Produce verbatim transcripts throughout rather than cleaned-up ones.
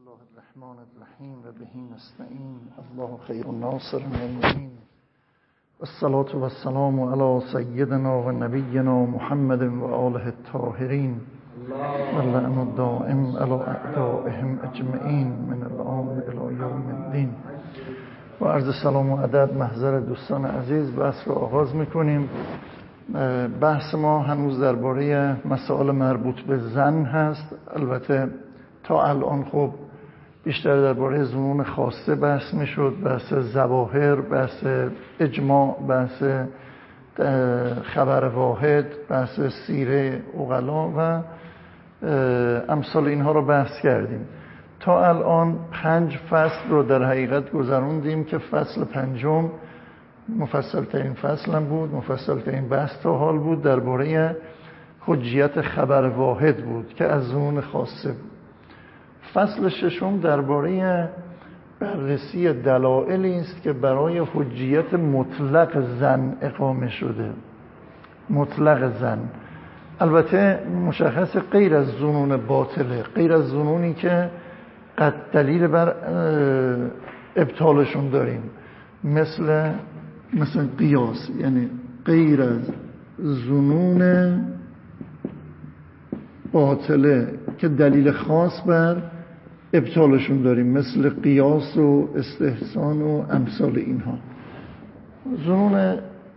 الله الرحمن الرحیم و به نستعین. الله خیر الناصر من المعین. الصلاة و السلام علی سیدنا و نبینا محمد و آله الطاهرین و لعن الدائم علی اعدائهم اجمعین من الآن الی یوم الدین. و عرض سلام و ادب محضر دوستان عزیز، بحث رو آغاز میکنیم. بحث ما هنوز درباره مسائل مربوط به زن هست. البته تا الان خب بیشتر درباره ظنون خاصه بحث میشد، بحث ظواهر، بحث اجماع، بحث خبر واحد، بحث سیره عقلا و امثال اینها رو بحث کردیم. تا الان پنج فصل رو در حقیقت گذروندیم که فصل پنجم مفصل ترین فصل هم بود، مفصل ترین بحث تا حال بود، درباره حجیت خبر واحد بود که از ظنون خاصه بود. فصل ششم درباره بررسی دلایلی است که برای حجیت مطلق زن اقامه شده. مطلق زن البته مشخص غیر از ظنون باطله، غیر از ظنونی که قد دلیل بر ابطالشون داریم، مثل مثل قیاس، یعنی غیر از ظنون باطله که دلیل خاص بر ابطالشون داریم، مثل قیاس و استحسان و امثال اینها. ظنون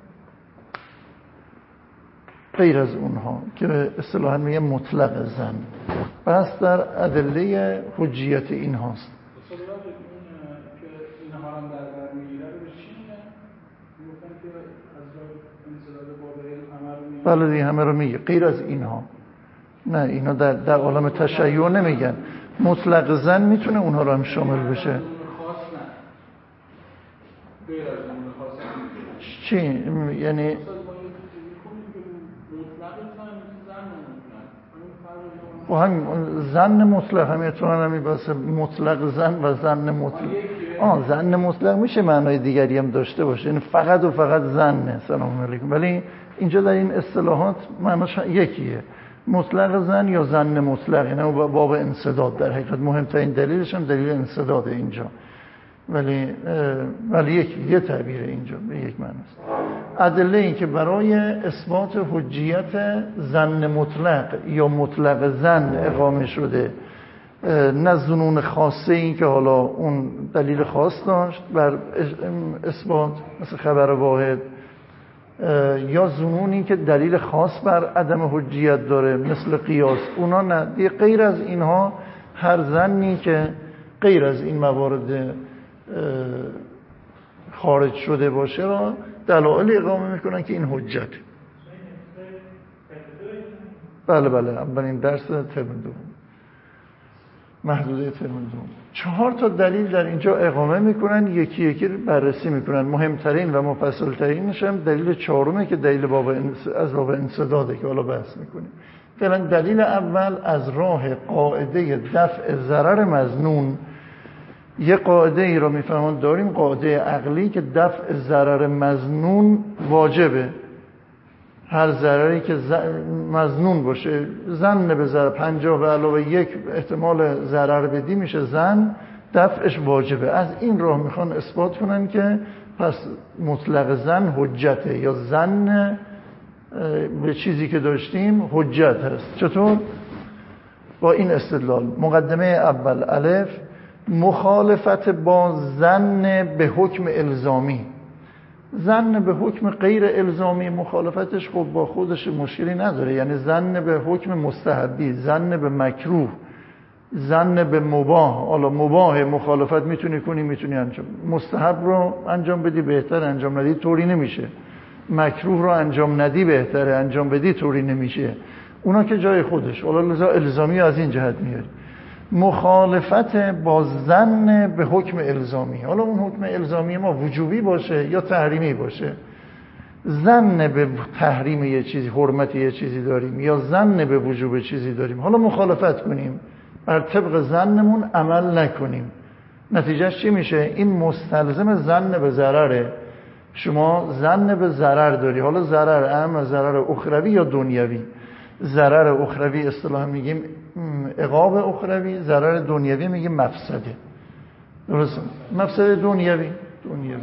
غیر از اونها که اصطلاحاً میگه مطلق زن، بس در ادله حجیت این هاست. بله دیگه همه رو میگه غیر از اینها. نه اینا در, در عالم تشیع نمیگن. مطلق زن میتونه اونها رو هم شامل بشه. چی؟ یعنی و هم زن مطلق هم میتونه همین باسه مطلق زن و زن مطلق. آه زن مطلق میشه معنای دیگری هم داشته باشه، یعنی فقط و فقط زنه. سلام علیکم. ولی اینجا در این اصطلاحات معناش یکیه، مطلق زن یا زن مطلق، یعنی باب انسداد. در حقیقت مهمترین دلیلش هم دلیل انسداده اینجا، ولی ولی یک یه تعبیر اینجا به یک معنی است. ادله این که برای اثبات حجیت زن مطلق یا مطلق زن اقامه شده، نه ظنون خاصه این که حالا اون دلیل خاص داشت بر اثبات مثل خبر واحد، یا ظنونی که دلیل خاص بر عدم حجیت داره مثل قیاس، اونا نه. دیگه غیر از اینها هر زنی که غیر از این موارد خارج شده باشه را دلایل اقامه میکنن که این حجت. بله بله اولین درس ترم دوم، محدوده ترم دوم، چهار تا دلیل در اینجا اقامه میکنن، یکی یکی بررسی میکنن. مهمترین و مفصلترینش هم دلیل چهارمه که دلیل باب از باب انسداده که حالا بحث میکنیم. فعلا دلیل اول از راه قاعده دفع ضرر مظنون. یه قاعده ای رو میفهمون داریم، قاعده عقلی که دفع ضرر مظنون واجبه. هر ضرری که مظنون باشه، زن به ضرر پنجاه به علاوه یک احتمال ضرر بدی میشه زن، دفعش واجبه. از این راه میخوان اثبات کنن که پس مطلق زن حجته، یا زن به چیزی که داشتیم حجت هست. چطور؟ با این استدلال. مقدمه اول الف، مخالفت با زن به حکم الزامی. زن به حکم غیر الزامی مخالفتش خب با خودش مشکلی نداره، یعنی زن به حکم مستحبی، زن به مکروه، زن به مباح. حالا مباح مخالفت میتونی کنی، میتونی انجام، مستحب رو انجام بدی بهتر، انجام ندی طوری نمیشه. مکروه رو انجام ندی بهتره، انجام بدی طوری نمیشه. اونا که جای خودش. حالا لذا الزامی از این جهت میاد. مخالفت با زن به حکم الزامی، حالا اون حکم الزامی ما وجوبی باشه یا تحریمی باشه. زن به تحریم یه چیزی، حرمت یه چیزی داریم، یا زن به وجوب چیزی داریم، حالا مخالفت کنیم، بر طبق زنمون عمل نکنیم، نتیجهش چی میشه؟ این مستلزم زن به ضرره. شما زن به ضرر داری، حالا ضرر اما ضرر اخروی یا دنیوی. ضرر اخروی اصطلاحا میگیم عقاب اخروی، ضرر دنیوی میگیم مفسده. درسته؟ مفسده دنیوی دنیوی.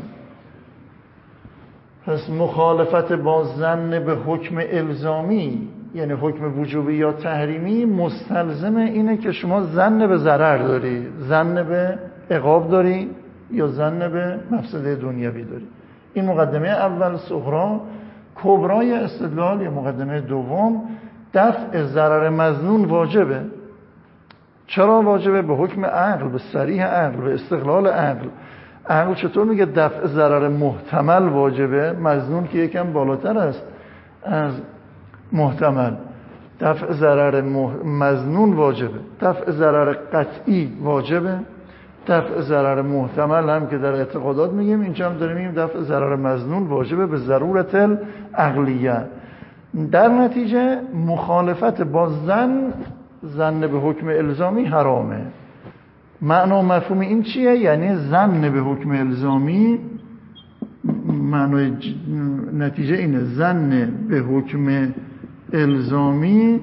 پس مخالفت با ظن به حکم الزامی، یعنی حکم وجوبی یا تحریمی، مستلزم اینه که شما ظن به ضرر داری، ظن به عقاب داری یا ظن به مفسده دنیوی داری. این مقدمه اول صغرا. کبرای استدلال یا مقدمه دوم، دفع ضرر مظنون واجبه. چرا واجبه؟ به حکم عقل، به صریح عقل، به استقلال عقل. عقل چطور میگه دفع ضرر محتمل واجبه؟ مظنون که یکم بالاتر است از محتمل. دفع ضرر مظنون واجبه، دفع ضرر قطعی واجبه، دفع ضرر محتمل هم که در اعتقادات میگیم، اینجا هم داریم میگیم دفع ضرر مظنون واجبه به ضرورت العقلیه. در نتیجه مخالفت با ظن، ظن به حکم الزامی حرامه. معنی و مفهوم این چیه؟ یعنی ظن به حکم الزامی، معنی نتیجه اینه، ظن به حکم الزامی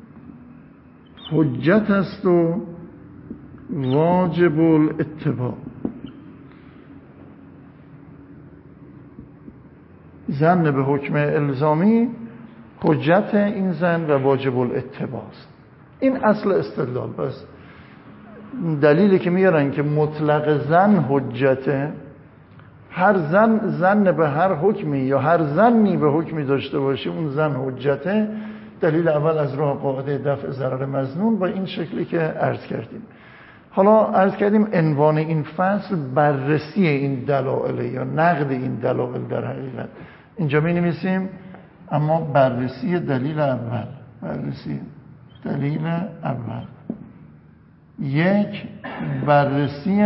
حجت است و واجب الاتباع. ظن به حکم الزامی حجت این ظن و واجب الاتباع است. این اصل استدلال. بس دلیلی که میارن که مطلق ظن حجته، هر ظن ظن به هر حکمی یا هر ظنی به حکمی داشته باشی اون ظن حجته. دلیل اول از راه قاعده دفع ضرر مظنون با این شکلی که عرض کردیم. حالا عرض کردیم عنوان این فصل بررسی این دلایل یا نقد این دلایل در حقیقت. اینجا می نویسیم اما بررسی دلیل اول. بررسی دلیل اول. یک، بررسی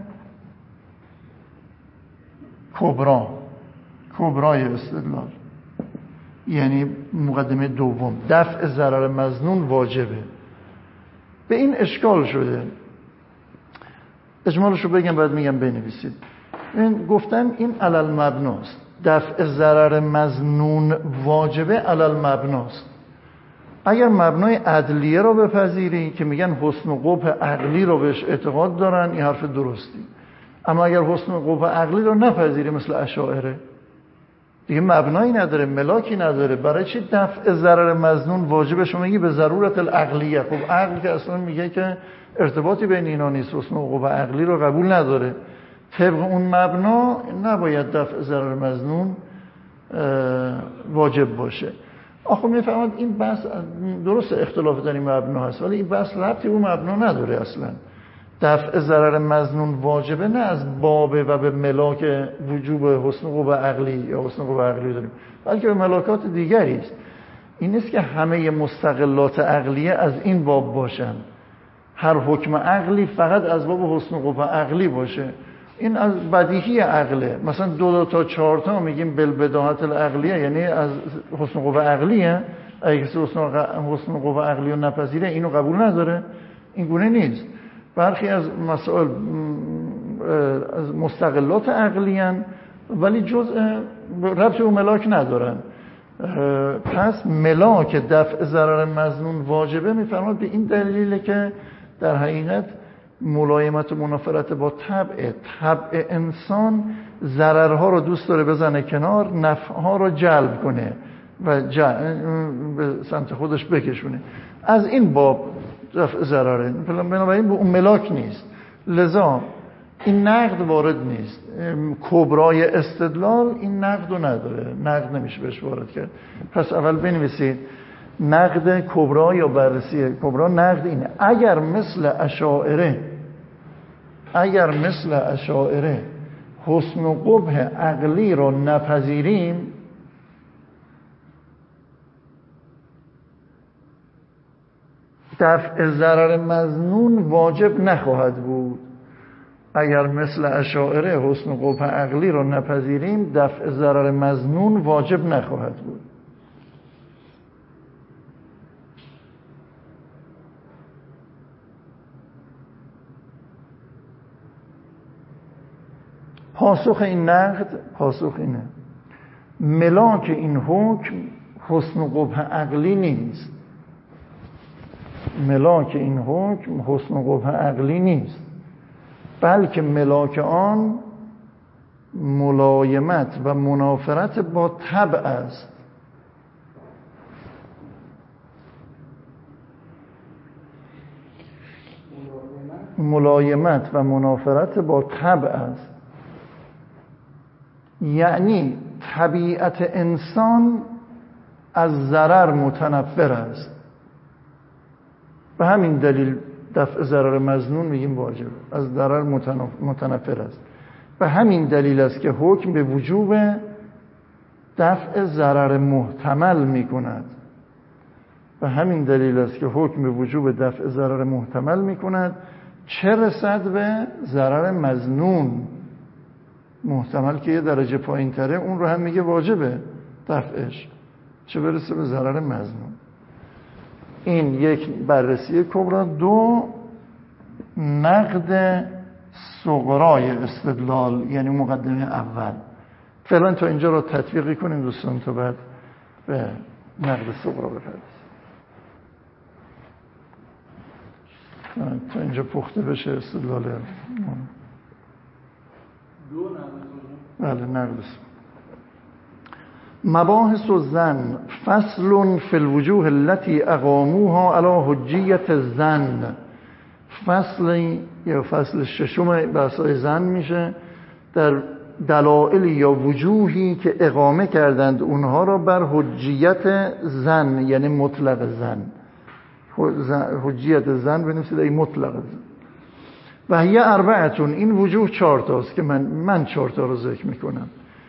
کبرا، کبرای استدلال، یعنی مقدمه دوم، دفع ضرر مظنون واجبه. به این اشکال شده، اجمالشو بگم بعد میگم بنویسید. این گفتن این علل مبناست، دفع ضرر مظنون واجبه علل مبناست. اگر مبنای عدلیه رو بپذیری که میگن حسن و قبح عقلی رو بهش اعتقاد دارن، این حرف درستی. اما اگر حسن و قبح عقلی رو نپذیری مثل اشاعره، دیگه مبنایی نداره، ملاکی نداره. برای چی دفع ضرر مظنون واجبه؟ شما میگی به ضرورت العقلیه. خب عقل که اصلا میگه که ارتباطی بین اینا نیست، حسن و قبح عقلی رو قبول نداره. طبق اون مبنا نباید دفع ضرر مظنون واجب باشه. آخه میفهمید این بحث درست اختلاف در این مبنا هست، ولی این بحث ربطی به مبنا نداره اصلا. دفع ضرر مظنون واجبه نه از بابه و به ملاک وجوب حسن قبح عقلی یا حسن قبح عقلی داریم، بلکه به ملاکات دیگری است. این نیست که همه مستقلات عقلیه از این باب باشن، هر حکم عقلی فقط از باب حسن قبح عقلی باشه. این از بدیهی عقله. مثلا دو, دو تا چهار تا میگیم بالبداهت العقلیه، یعنی از حسن قبح عقلیه. اگه کسی حسن قبح عقلی رو نپذیره اینو قبول نداره، این گونه نیست. برخی از مسائل از مستقلات عقلی هن ولی جزء ربط به ملاک ندارن. پس ملاک دفع ضرر مظنون واجبه میفرماد به این دلیله که در حقیقت ملایمت و منافرت با طبع طبع انسان ضررها رو دوست داره بزنه کنار، نفعها رو جلب کنه و به سمت خودش بکشونه. از این باب دفع ضرره، بنابراین به اون ملاک نیست. لذا این نقد وارد نیست. کبرای استدلال این نقد رو نداره، نقد نمیشه بهش وارد کرد. پس اول بنویسید نقد کبرا یا بررسی کبرا. نقد اینه اگر مثل اشاعره اگر مثل اشاعره حسن و قبح عقلی رو نپذیریم، دفع ضرر مظنون واجب نخواهد بود. اگر مثل اشاعره حسن و قبح عقلی رو نپذیریم، دفع ضرر مظنون واجب نخواهد بود. پاسخ این نقد، پاسخ اینه ملاک این حکم حسن و قبح عقلی نیست. ملاک این حکم حسن و قبح عقلی نیست، بلکه ملاک آن ملایمت و منافرت با طبع است. ملایمت و منافرت با طبع است، یعنی طبیعت انسان از ضرر متنفر است. به همین دلیل دفع ضرر مظنون میگیم واجب، از ضرر متنفر است. به همین دلیل است که حکم به وجوب دفع ضرر محتمل میکند. به همین دلیل است که حکم به وجوب دفع ضرر محتمل میکند، چه رسد به ضرر مظنون. محتمل که یه درجه پایین تره اون رو هم میگه واجبه دفعش، چه برسه به ضرر مظنون. این یک بررسی کبرا. دو، نقد صغرای استدلال، یعنی مقدمه اول. فعلا تا اینجا رو تطبیقی کنیم دوستان، تا بعد به نقد صغرا بپردازیم. تا اینجا پخته بشه استدلال. دو نقد بله نقد مباحث الظن فصل فی الوجوه التي اقاموها علی حجیت الظن. فصل یا فصل ششم بحث‌های ظن میشه، در دلایل یا وجوهی که اقامه کردند اونها را بر حجیت ظن، یعنی مطلق ظن. حجیت ظن بنویسید ای مطلق ظن. و هی اربعتون، این وجوه چهار تاست که من من چهار تا رو ذکر میکنم.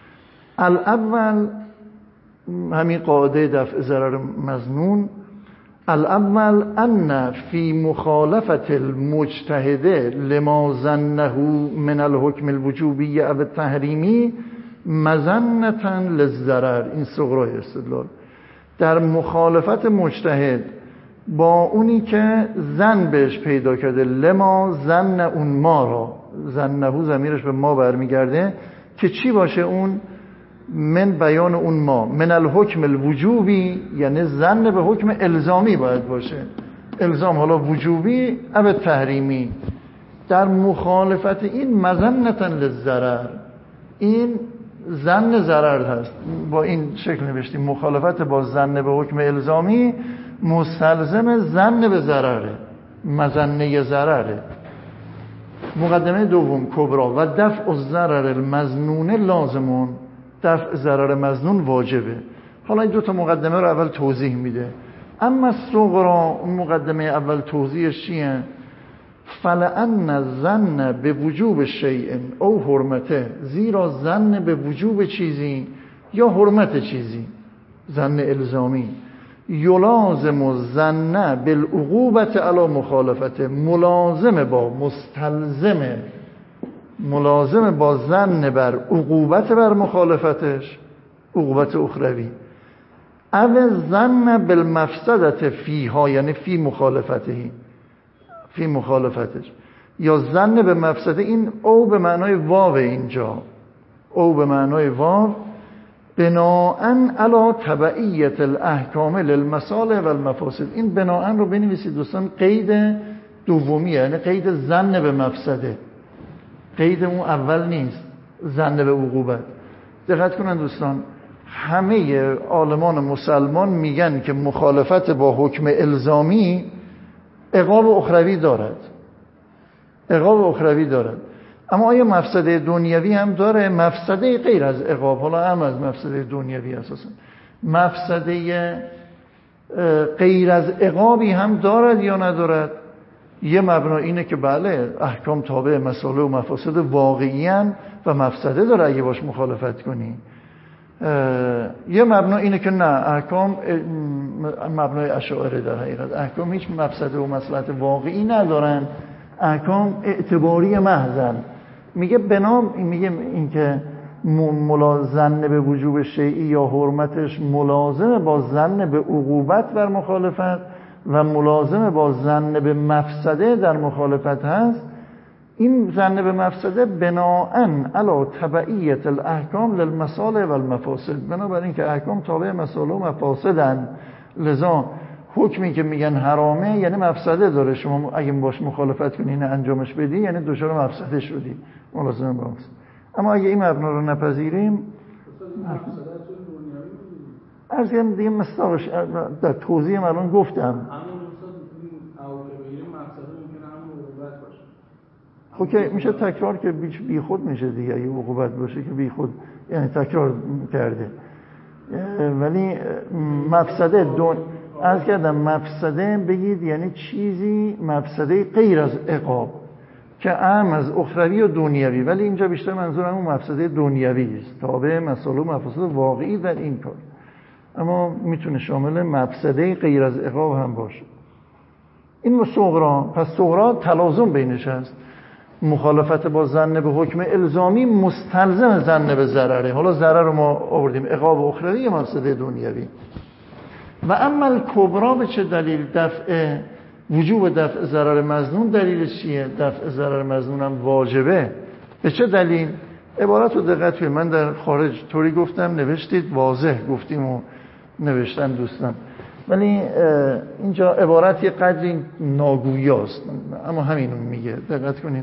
الاول همین قاعده دفع ضرر مظنون. الاول ان فی مخالفت المجتهد لما ظنه من الحکم الوجوبی او التحریمی مظنة للضرر. این صغرای استدلال. در مخالفت مجتهد با اونی که ظن بهش پیدا کرده، لما ظن اون ما را، ظنه ضمیرش به ما برمیگرده که چی باشه اون؟ من بیان اون ما، من الحکم الوجوبی، یعنی ظن به حکم الزامی باید باشه، الزام حالا وجوبی او تحریمی. در مخالفت این مظنة للضرر، این ظن ضرر هست. با این شکل نوشتیم مخالفت با ظن به حکم الزامی مستلزم ظن به ضرره، مظنه ضرره. مقدمه دوم کبرا و دفع الضرر المظنون لازمون، دفع ضرر مظنون واجبه. حالا این دو تا مقدمه رو اول توضیح میده. اما صغرا، مقدمه اول توضیحش چیه؟ فلأن الظن به وجوب شیء او حرمته، زیرا ظن به وجوب چیزی یا حرمت چیزی، ظن الزامی، یلازم الظن بالعقوبة علی مخالفته، ملازم با مستلزم ملازم با ظن بر عقوبت بر مخالفتش، عقوبت اخروی، او ظن بالمفسدت فیها، یعنی فی مخالفته، فی مخالفتش، یا ظن به مفسده. این او به معنای واو، اینجا او به معنای واو، بناءً علی تبعیت الاحکام للمصالح و المفاسد. این بناءً رو بنویسید دوستان، قید دومیه، یعنی قید ظن به مفسده، قید اون اول نیست، ظن به عقوبت. دقت کنن دوستان، همه عالمان مسلمان میگن که مخالفت با حکم الزامی عقاب اخروی دارد، عقاب اخروی دارد. اما آیا مفسده دنیوی هم داره؟ مفسده غیر از عقاب، حالا هم از مفسده دنیوی اساسا مفسده غیر از عقابی هم دارد یا ندارد؟ یه مبنا اینه که بله احکام تابع مصالح و مفاسد واقعی هستند و مفسده داره اگه باش مخالفت کنی. یه مبنا اینه که نه، احکام مبنای اشاعره در حقیقت، احکام هیچ مفسده و مصلحت واقعی ندارن، احکام اعتباری محضن. میگه بنام میگه این که ملازم به وجوب شیئی یا حرمتش ملازم با ظن به عقوبت بر مخالفت و ملازم با ظن به مفسده در مخالفت هست. این ظن به مفسده بناءً علی تبعیت الاحکام للمصالح و المفاسد، بنابراین که احکام تابع مصالح و مفاسدن، لذا حکمی که میگن حرامه یعنی مفسده داره، شما اگه باش مخالفت کنی نه انجامش بدی یعنی دچار مفسده شدی ملازمه با اون. اما اگه این مبنا رو نپذیریم عرض کردم دیگه مستاقش در توضیح الان گفتم. خب که میشه تکرار که بی خود میشه دیگه، اگه عقوبت باشه که بی خود یعنی تکرار کرده. ولی مفسده دون عرض کردم مفسده بگید یعنی چیزی مفسده غیر از عقاب که اهم از اخروی و دنیوی، ولی اینجا بیشتر منظور همون مفسده دنیوی است تابع مسائل و مفاسد واقعی در این کار، اما میتونه شامل مفسده غیر از عقاب هم باشه. این صغرا، پس صغرا تلازم بینش هست، مخالفت با ظن به حکم الزامی مستلزم ظن به ضرره. حالا ضرر رو ما آوردیم عقاب اخروی یا مفسده دنیوی. و اما الکبرا به چه دلیل؟ دفع وجوب دفع ضرر مظنون دلیلش چیه؟ دفع ضرر مظنون هم واجبه. به چه دلیل؟ عبارت رو دقت کنید، من در خارج طوری گفتم نوشتید، واضح گفتیم و نوشتن دوستان، ولی اینجا عبارت یه قدری ناگویاست اما همینو میگه، دقت کنید.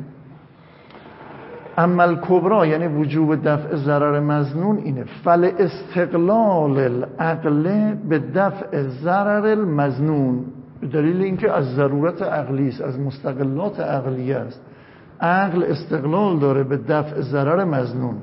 اما الکبرا یعنی وجوب دفع ضرر مظنون اینه، فل استقلال العقل به دفع ضرر المظنون، به دلیل اینکه از ضرورت عقلی است، از مستقلات عقلی است، عقل استقلال داره به دفع ضرر مظنون.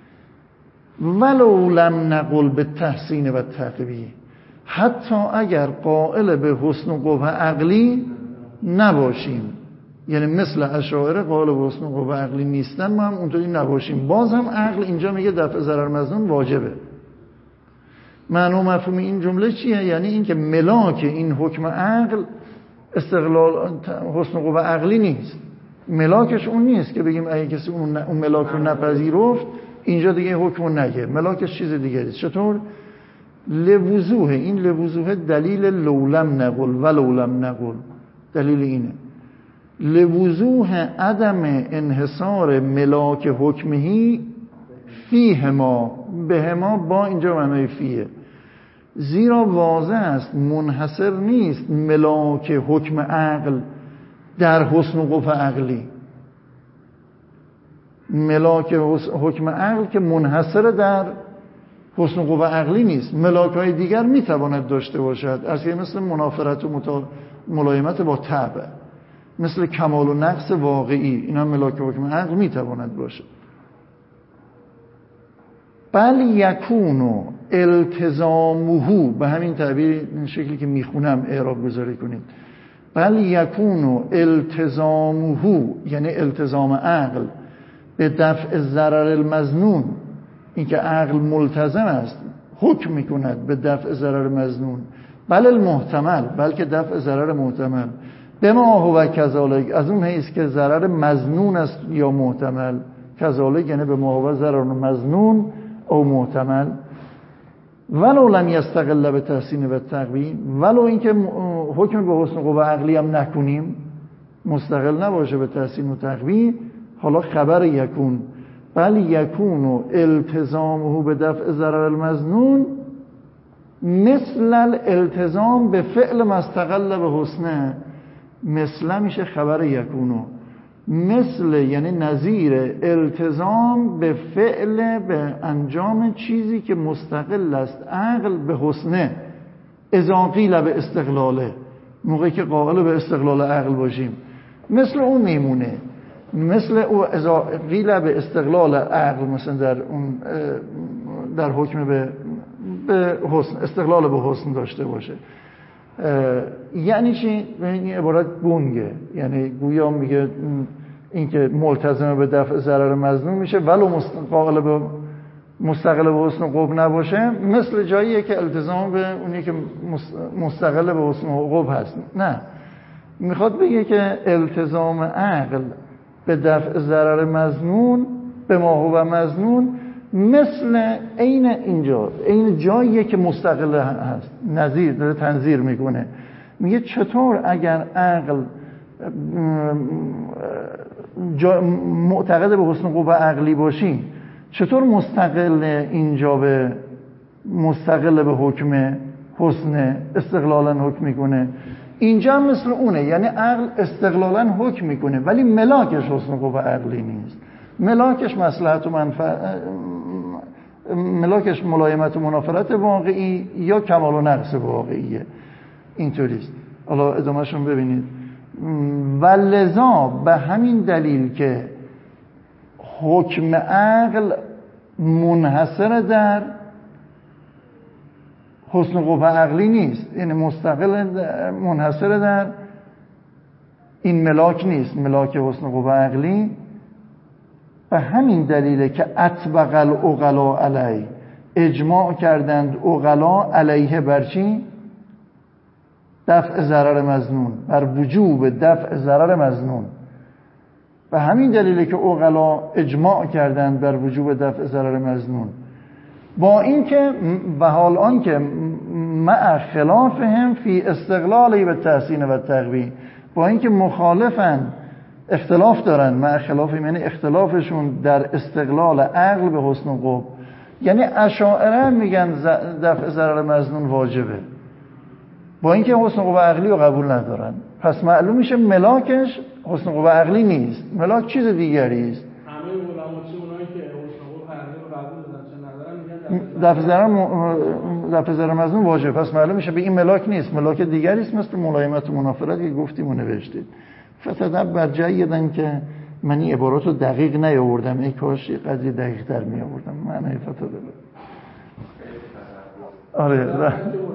ولو لم نقل به تحسین و تقویه، حتی اگر قائل به حسن و قبح عقلی نباشیم، یعنی مثل اشاعره قائل به حسن و قبح عقلی نیستن، ما هم اونطوری نباشیم، باز هم عقل اینجا میگه دفع ضرر مظنون واجبه. معنی و مفهوم این جمله چیه؟ یعنی اینکه ملاک این حکم عقل استقلال حسن و قبح عقلی نیست، ملاکش اون نیست که بگیم اگه کسی اون, اون ملاک رو نپذیرفت اینجا دیگه حکم رو نگه، ملاکش چیز دیگه است. چطور؟ لوضوح، این لوضوح دلیل لولم نقل و لولم نقل، دلیل اینه لوضوح عدم انحصار ملاک حکمهی فیه ما به ما، با اینجا معنای فیه، زیرا واضح است منحصر نیست ملاک حکم عقل در حسن و قبح عقلی، ملاک حکم عقل که منحصر در حسن و قبح عقلی نیست، ملاک‌های دیگر میتواند داشته باشد، از که مثل منافرت و متا... ملایمت با طبع، مثل کمال و نقص واقعی، اینا ملاک حکم عقل میتواند باشه. بل یکونو التزامه، به همین تعبیر این شکلی که میخونم اعراب گذاری کنید، بل یکونو التزامه یعنی التزام عقل به دفع ضرر المظنون، این که عقل ملتزم است حکم میکند به دفع ضرر مظنون، بل المحتمل بلکه دفع ضرر محتمل، به ما هو کذالک، از اون حیث که ضرر مظنون است یا محتمل، کذالک یعنی به ما هو ضرر مظنون او محتمل، ولو لم یستقل به تحسین و تقویه، ولو اینکه حکم به حسن و قبح عقلی هم نکنیم، مستقل نباشه به تحسین و تقویه. حالا خبر یکون، بل یکون و التزامه به دفع ضرر المظنون مثل الالتزام به فعل مستقل به حسنه، مثل میشه خبر یکونو، مثل یعنی نظیر التزام به فعل به انجام چیزی که مستقل است عقل به حسنه، اذا قیل به استقلاله، موقعی که قائل به استقلال عقل باشیم مثل اون میمونه، مثل او اذا قیل به استقلال عقل، مثلا در اون در حکم به به حسن، استقلال به حسن داشته باشه. یعنی چی؟ این عبارت گنگه، یعنی گویا میگه این که ملتزم به دفع ضرر مظنون میشه ولو مستقل به مستقل به حسن و قبح نباشه، مثل جاییه که التزام به اونی که مستقل به حسن و قبح هست. نه، میخواد بگه که التزام عقل به دفع ضرر مظنون به ما هو مظنون مثل عین اینجا، عین جاییه که مستقل هست، نظیر داره تنظیر میکنه، میگه چطور اگر عقل معتقد به حسن قبح عقلی باشیم، چطور مستقل اینجا به مستقل به حکم حسن استقلالا حکم میکنه، اینجا هم مثل اونه، یعنی عقل استقلالا حکم میکنه ولی ملاکش حسن قوه عقلی نیست، ملاکش مصلحت و منفعت، ملاکش ملایمت و منافرت واقعی یا کمال و نقص واقعیه. اینطوریست. حالا ادامهشون ببینید. و لذا به همین دلیل که حکم عقل منحصر در حسن قوه عقلی نیست، یعنی مستقل منحصر در این ملاک نیست، ملاک حسن قوه عقلی، به همین دلیله که اطبق العقلا علیه، اجماع کردند عقلا علیه بر چی؟ دفع ضرر مظنون، بر وجوب دفع ضرر مظنون. به همین دلیله که عقلا اجماع کردند بر وجوب دفع ضرر مظنون، با اینکه و حال آن که مع خلافهم فی استقلالی به تحسین و تقوی، با اینکه مخالفن، اختلاف دارن، مع خلاف یعنی اختلافشون در استقلال عقل به حسن و قوه، یعنی اشاعره میگن دفع ضرر مظنون واجبه، با اینکه حسن قوه عقلی رو قبول ندارن. پس معلوم میشه ملاکش حسن قوه عقلی نیست، ملاک چیز دیگری است. همه علما چه اونایی که حسن قوه عقلی رو قبول دادن چه ندارن میگن دفع ضرر دفع ضرر مظنون واجبه، پس معلوم میشه به این ملاک نیست، ملاک دیگری است، مثل ملایمت و منافرت که گفتیم و نوشتید. فتدبر جیدن که من این عبارات رو دقیق نیاوردم، ای کاش یه قضیه دقیق تر می آوردم. معنی فتدبر آره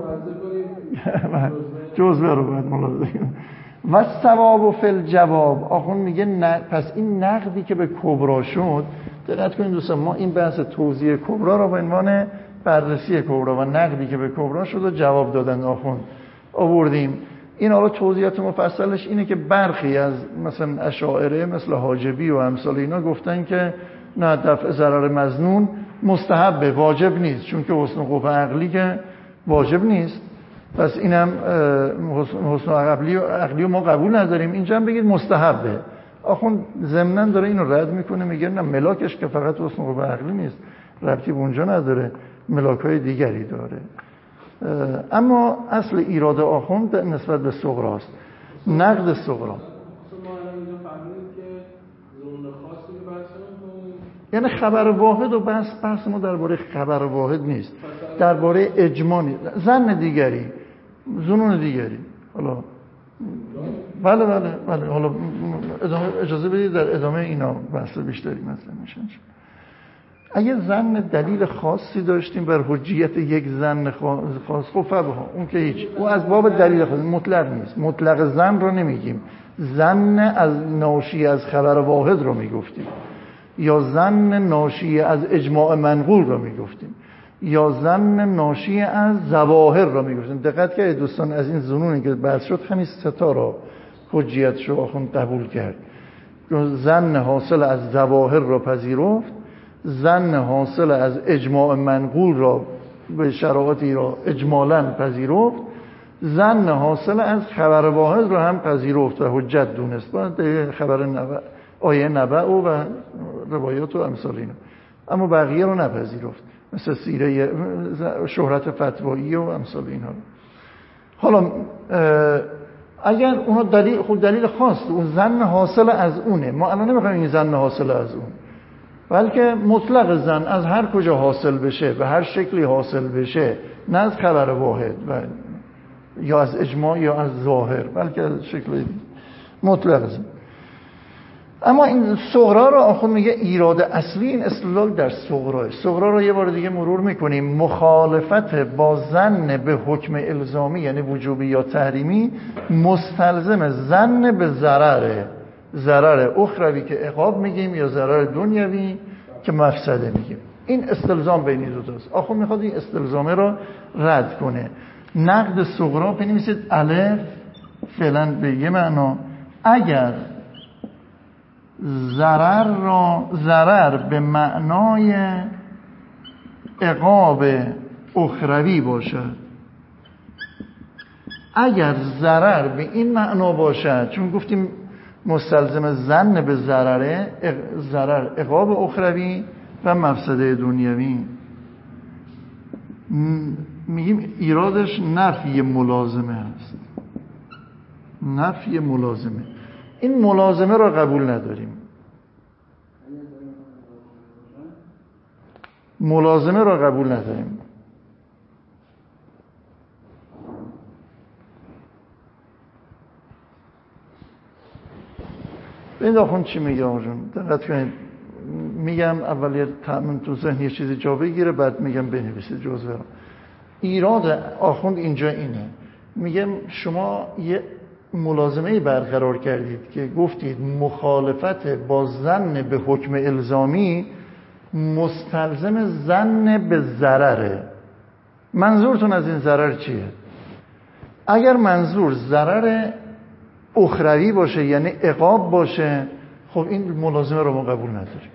جزوه رو باید ملاحظه کنیم. و ثواب و فل جواب، آخون میگه نه، پس این نقدی که به کبرا شد، دقت کنید دوستان، ما این بحث توضیح کبرا رو به عنوان بررسی کبرا و نقدی که به کبرا شد و جواب دادن آخون آوردیم. این حالا توضیحات مفصلش اینه که برخی از مثلا اشاعره مثل حاجبی و امثال اینا گفتن که نه، دفع ضرر مظنون مستحبه، واجب نیست، چون که حسن قوه عقلی که واجب نیست، پس اینم حسن عقلی و عقلی ما قبول نداریم. اینجا هم بگید مستحبه. آخون ضمناً داره اینو رد میکنه، میگه نه، ملاکش که فقط حسن قوه عقلی نیست، ربطی به اونجا نداره، ملاک‌های دیگری داره. اما اصل ایراد آخوند نسبت به صغراست، نقد صغرا. یعنی خبر واحد و بحث بحث ما درباره خبر واحد نیست، درباره اجماع نیست، ظن دیگری، ظنون دیگری. حالا بله بله بله حالا ادامه اجازه بدید در ادامه اینا بحث بیشتری مثلا میشه. اگه ظن دلیل خاصی داشتیم بر حجیت یک ظن خاص، خب فبها اون که هیچ، او از باب دلیل خاص مطلق نیست، مطلق ظن رو نمیگیم، ظن از ناشی از خبر واحد رو میگفتیم، یا ظن ناشی از اجماع منقول رو میگفتیم، یا ظن ناشی از ظواهر رو میگفتیم. دقت کنید دوستان، از این ظنونی که بحث شد همین سه تا رو حجیتش رو آخوند قبول کرد. ظن حاصل از ظواهر رو پذیرفت، ظن حاصل از اجماع منقول را به شرایطی را اجمالاً پذیرفت، ظن حاصل از خبر واحد را هم پذیرفت و حجت دونست، بعد خبر نبع، آیه نبع و روایات و امثال اینا، اما بقیه رو نپذیرفت، مثل سیره شهرت فتوایی و امثال اینا. حالا اگر اونا دلیل، خود دلیل خاص، اون ظن حاصل از اونه، ما الان نمیخوایم این ظن حاصل از اون، بلکه مطلق ظن از هر کجا حاصل بشه، به هر شکلی حاصل بشه، نه از خبر واحد و یا از اجماع یا از ظاهر، بلکه از شکل مطلق ظن. اما این صغرا رو آخون میگه ایراد اصلی این استدلال در صغرا. صغرا رو یه بار دیگه مرور میکنیم. مخالفت با ظن به حکم الزامی یعنی وجوبی یا تحریمی مستلزم ظن به ضرره، ضرر اخروی که عقاب میگیم یا ضرر دنیوی که مفسده میگیم. این استلزام بین این دو تاست. آخون میخواد این استلزامه رو رد کنه. نقد صغرا بنویسید الف فعلا به یه معنا، اگر ضرر را ضرر به معنای عقاب اخروی باشد، اگر ضرر به این معنا باشد، چون گفتیم مستلزم ظن به ضرره، ضرر عقاب اخروی و مفسده دنیوی، میگیم ایرادش نفی ملازمه هست. نفی ملازمه، این ملازمه را قبول نداریم. ملازمه را قبول نداریم. این داخل چی میگه آقا جون؟ دقت کنید. میگم اول یه تأمین تو ذهن یه چیزی جا بگیره، بعد میگم بنویسید جزوه را. ایراد آخوند اینجا اینه، میگم شما یه ملازمه‌ای برقرار کردید که گفتید مخالفت با ظن به حکم الزامی مستلزم ظن به ضرره. منظورتون از این ضرر چیه؟ اگر منظور ضرر اخروی باشه یعنی عقاب باشه، خب این ملازمه رو ما قبول نداریم.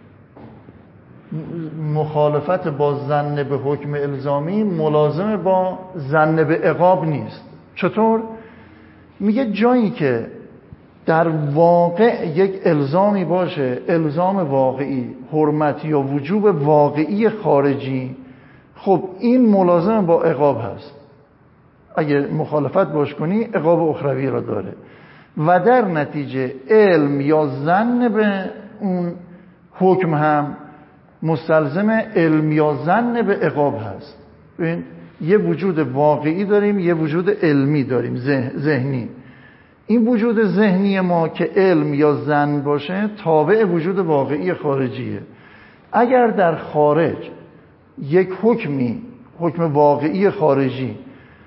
مخالفت با ظن به حکم الزامی ملازمه با ظن به عقاب نیست. چطور؟ میگه جایی که در واقع یک الزامی باشه، الزام واقعی، حرمت یا وجوب واقعی خارجی، خب این ملازم با عقاب هست. اگه مخالفت باش کنی عقاب اخروی را داره و در نتیجه علم یا ظن به اون حکم هم مستلزم علم یا ظن به عقاب هست. ببین یه وجود واقعی داریم، یه وجود علمی داریم، ذهنی. این وجود ذهنی ما که علم یا ظن باشه تابع وجود واقعی خارجیه. اگر در خارج یک حکمی، حکم واقعی خارجی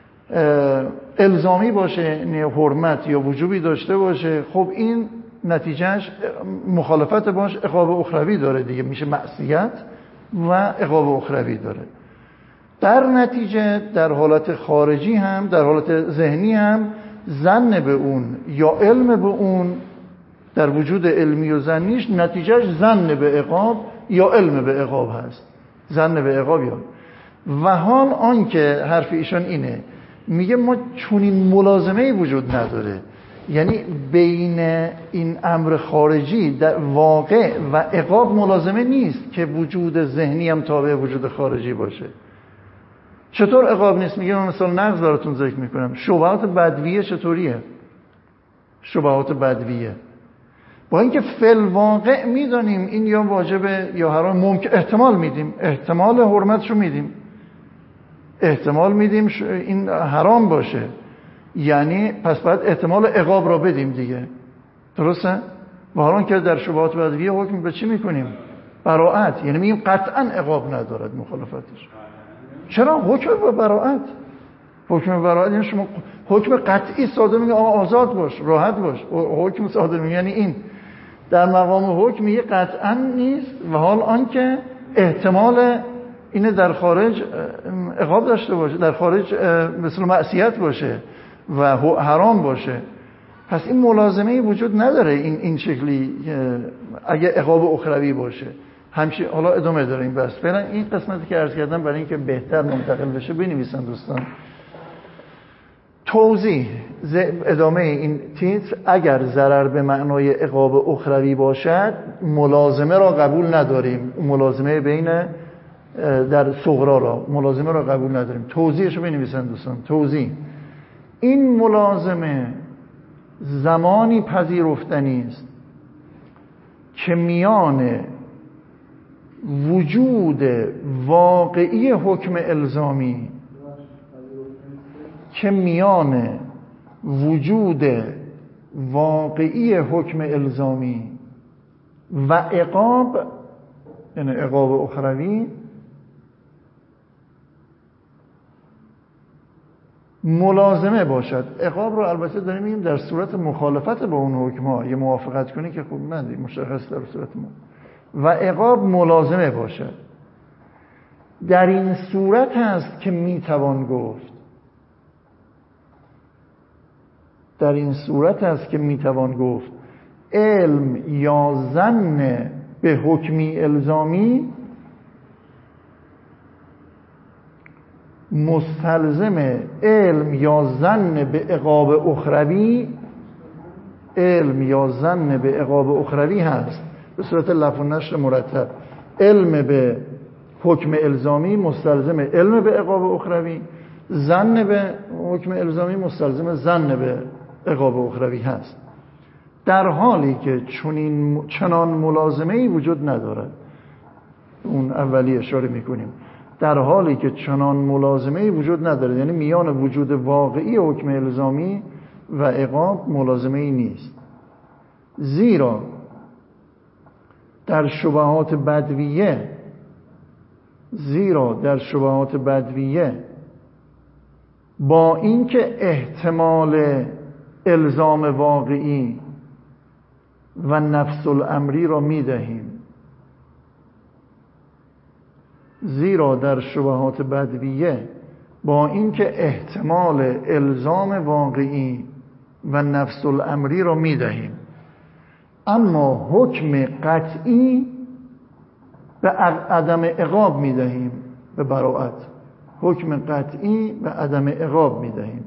الزامی باشه، نه حرمت یا وجوبی داشته باشه، خب این نتیجهش مخالفت باش عقاب اخروی داره دیگه، میشه معصیت و عقاب اخروی داره. در نتیجه در حالت خارجی هم، در حالت ذهنی هم ظن به اون یا علم به اون در وجود علمی و ظنیش نتیجهش ظن به عقاب یا علم به عقاب هست. ظن به عقاب یا و حال آن که حرف ایشان اینه، میگه ما چونین ملازمه‌ای وجود نداره، یعنی بین این امر خارجی در واقع و عقاب ملازمه نیست که وجود ذهنی هم تابع وجود خارجی باشه. چطور عقاب نیست؟ میگه من مثال نقض براتون ذکر میکنم. شبهات بدویه چطوریه؟ شبهات بدویه با اینکه فل واقع میدانیم این یا واجبه یا حرام، ممکن احتمال میدیم، احتمال حرمتشو میدیم، احتمال میدیم این حرام باشه، یعنی پس باید احتمال عقاب را بدیم دیگه، درسته؟ و حالا که در شبهات بدویه حکم به چی میکنیم؟ براءت، یعنی میگیم قطعا عقاب ندارد مخالفتش. چرا؟ حکم به براءت. حکم براءت یعنی شما حکم قطعی صادر میگه آقا آزاد باش، راحت باش. حکم صادر میگه یعنی این در مقام حکم میگه قطعا نیست و حال آنکه احتمال اینه در خارج عقاب داشته باشه، در خارج مثل معصیت باشه و حرام باشه. پس این ملازمه وجود نداره این این شکلی اگه عقاب اخروی باشه. همچی حالا ادامه داره این بحث. فعلا این قسمتی که عرض کردم برای اینکه بهتر منتقل بشه بنویسن دوستان. توضیح ادامه این تیتر: اگر ضرر به معنای عقاب اخروی باشد ملازمه را قبول نداریم. ملازمه بین در صغرا را ملازمه را قبول نداریم. توضیحش رو بنویسن دوستان. توضیح: این ملازمه زمانی پذیرفتنی است که میان وجود واقعی حکم الزامی که میان وجود واقعی حکم الزامی و عقاب، یعنی عقاب اخروی، ملازمه باشد. عقاب رو البته داریم میگیم در صورت مخالفت با اون حکم ها، یه موافقت کنی که خوب من مشخص در صورت ما، و عقاب ملازمه باشد. در این صورت هست که میتوان گفت در این صورت هست که میتوان گفت علم یا ظن به حکمی الزامی مستلزم علم یا ظن به عقاب اخروی علم یا ظن به عقاب اخروی هست. به صورت لفظ و نشر مرتب: علم به حکم الزامی مستلزم علم به عقاب اخروی ظن به حکم الزامی مستلزم ظن به عقاب اخروی هست، در حالی که چنین چنان ملازمه‌ای وجود ندارد. اون اولی اشاره میکنیم در حالی که چنان ملازمه‌ای وجود ندارد، یعنی میان وجود واقعی حکم الزامی و عقاب ملازمه‌ای نیست. زیرا در شبهات بدویه زیرا در شبهات بدویه با اینکه احتمال الزام واقعی و نفس الامری را میدهیم زیرا در شبهات بدویه با اینکه احتمال الزام واقعی و نفس الامری را میدهیم، اما حکم قطعی به عدم عقاب میدهیم، به براءت حکم قطعی به عدم عقاب میدهیم.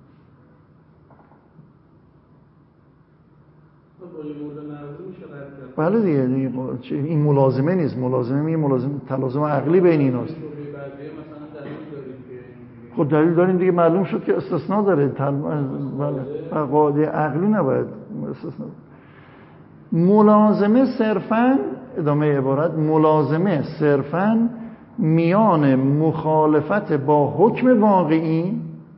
بله دیگه, دیگه این ملازمه نیست، ملازمه میگه ملازم تلازم عقلی بین ایناست. خب دلیل داریم دیگه، معلوم شد که استثناء داره. بله قاعده عقلی نباید استثناء. ملازمه صرفاً، ادامه عبارت، ملازمه صرفاً میان مخالفت با حکم واقعی،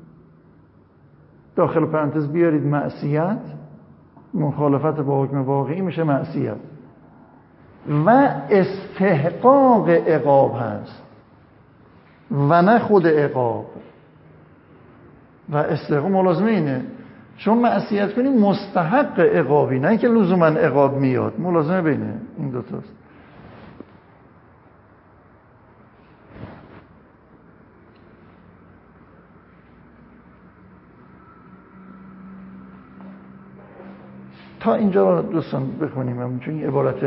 داخل پرانتز بیارید معصیت، مخالفت با حکم واقعی میشه معصیت، و استحقاق عقاب هست و نه خود عقاب. و استحقاق ملازمه اینه، چون معصیت کنی مستحق عقابی، نه که لزوما عقاب میاد. ملازمه بینه این دوتاست. تا اینجا دوستان بخونیم، چون این عبارت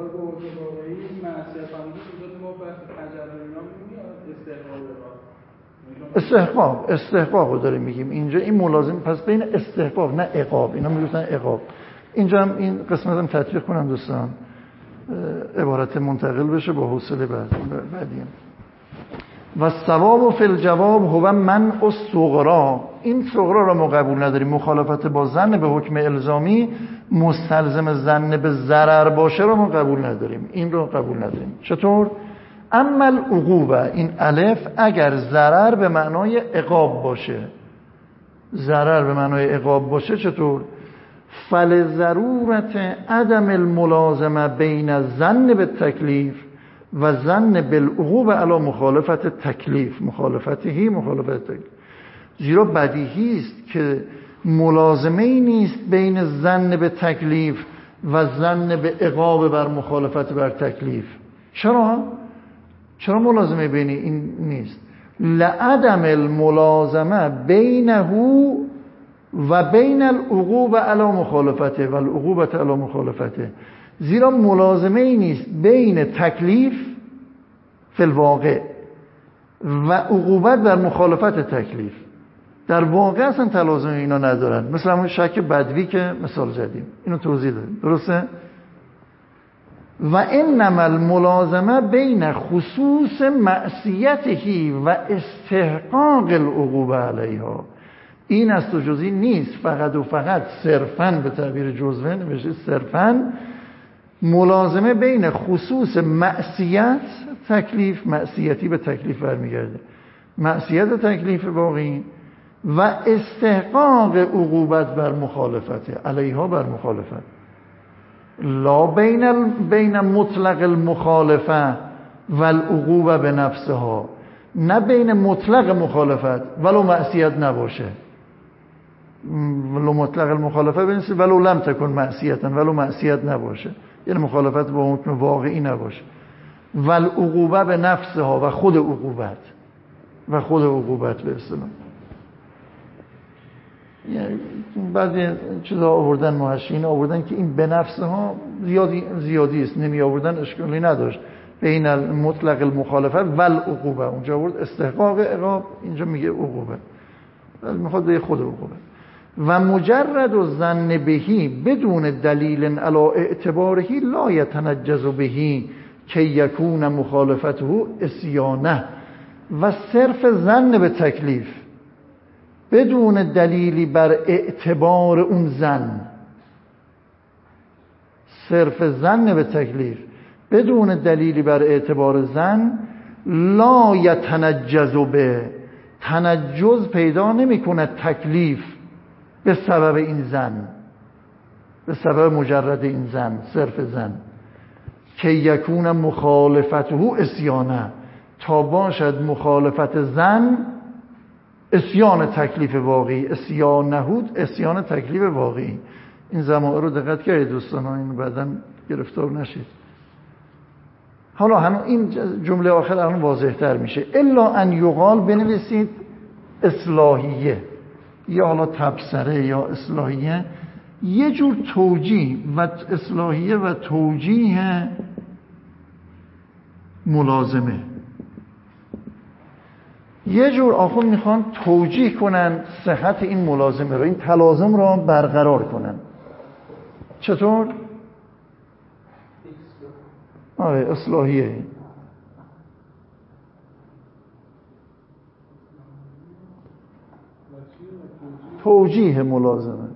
استحقاق استحقاق رو داریم میگیم اینجا. این ملازم پس بین استحقاق نه عقاب، اینا میگفتن عقاب. اینجا هم این قسمت هم تطبیق کنم دوستان، عبارت منتقل بشه با حوصله بعد بعدیم. و ثواب فی الجواب هو منع الصغرا. این صغرا رو ما قبول نداریم. مخالفت با ظن به حکم الزامی مستلزم ظن به ضرر باشه رو ما قبول نداریم. این رو قبول نداریم. چطور؟ اما العقوبه، این الف، اگر ضرر به معنای عقاب باشه، ضرر به معنای عقاب باشه چطور؟ فل ضرورت عدم الملازمه بین الظن به تکلیف و ظن بالعقوبه علی مخالفت تکلیف، مخالفتهی مخالفت تکلیف. زیرا بدیهی است که ملازمه ای نیست بین ظن به تکلیف و ظن به عقاب بر مخالفت بر تکلیف. چرا؟ چرا ملازمه بین این نیست؟ لعدم الملازمه بینه و بین العقوبه علی مخالفته و العقوبه علی مخالفته. زیرا ملازمه ای نیست بین تکلیف فی الواقع و عقوبت بر مخالفت تکلیف. در واقع اصلا تلازم اینا ندارن. مثل همون شک بدوی که مثال زدیم، اینو توضیح دادیم، درسته؟ و انما الملازمه بین خصوص معصیته و استحقاق العقوبه علیها. این است و جزئی نیست، فقط و فقط صرفاً، به تعبیر جزوه نمیشه، صرفاً ملازمه بین خصوص معصیت تکلیف، معصیتی به تکلیف برمیگرده، معصیت تکلیف واقعی، و استحقاق عقوبت بر مخالفته علیها، بر مخالفت. لا بین ال... بین مطلق المخالفه و العقوبه به نفسها، نه بین مطلق مخالفت ولو معصیت نباشه، ولو مطلق المخالفه بنویسه ولو لم تکن معصیتا، ولو معصیت نباشه، یعنی مخالفت با حکم واقعی نباشه، و العقوبه به نفسها، و خود عقوبت، و خود عقوبت به اصطلاح. یعنی بعضی چیزا آوردن محشین آوردن که این به نفسها زیادی زیادی است، نمی آوردن اشکالی نداشت. بین المطلق المخالفه و العقوبه، اونجا آورد استحقاق عقاب، اینجا میگه عقوبه، ولی میخواد به خود عقوبه. و مجرد الظن بهی بدون دلیل علی اعتبارهی لا یتنجز بهی که یکون مخالفته عصیانه. و صرف ظن به تکلیف بدون دلیلی بر اعتبار اون زن، صرف زن به تکلیف بدون دلیلی بر اعتبار زن، لا یتنجز به، تنجز پیدا نمی کند تکلیف به سبب این زن، به سبب مجرد این زن، صرف زن، که یکون مخالفته اسیانه، تا باشد مخالفت زن اسیان تکلیف واقعی، اسیان نهود اسیان تکلیف واقعی. این ضمائر رو دقت کردید دوستان، این بعداً گرفتار نشید. حالا همون این جمله آخر الان واضح تر میشه. الا ان یقال، بنویسید اصلاحیه یا حالا تبصره یا اصلاحیه، یه جور توجیه و اصلاحیه و توجیه ملازمه. یه جور آخون میخوان توجیه کنن صحت این ملازمه رو، این تلازم رو برقرار کنن. چطور؟ آره اصلاحیه. توجیه ملازمه.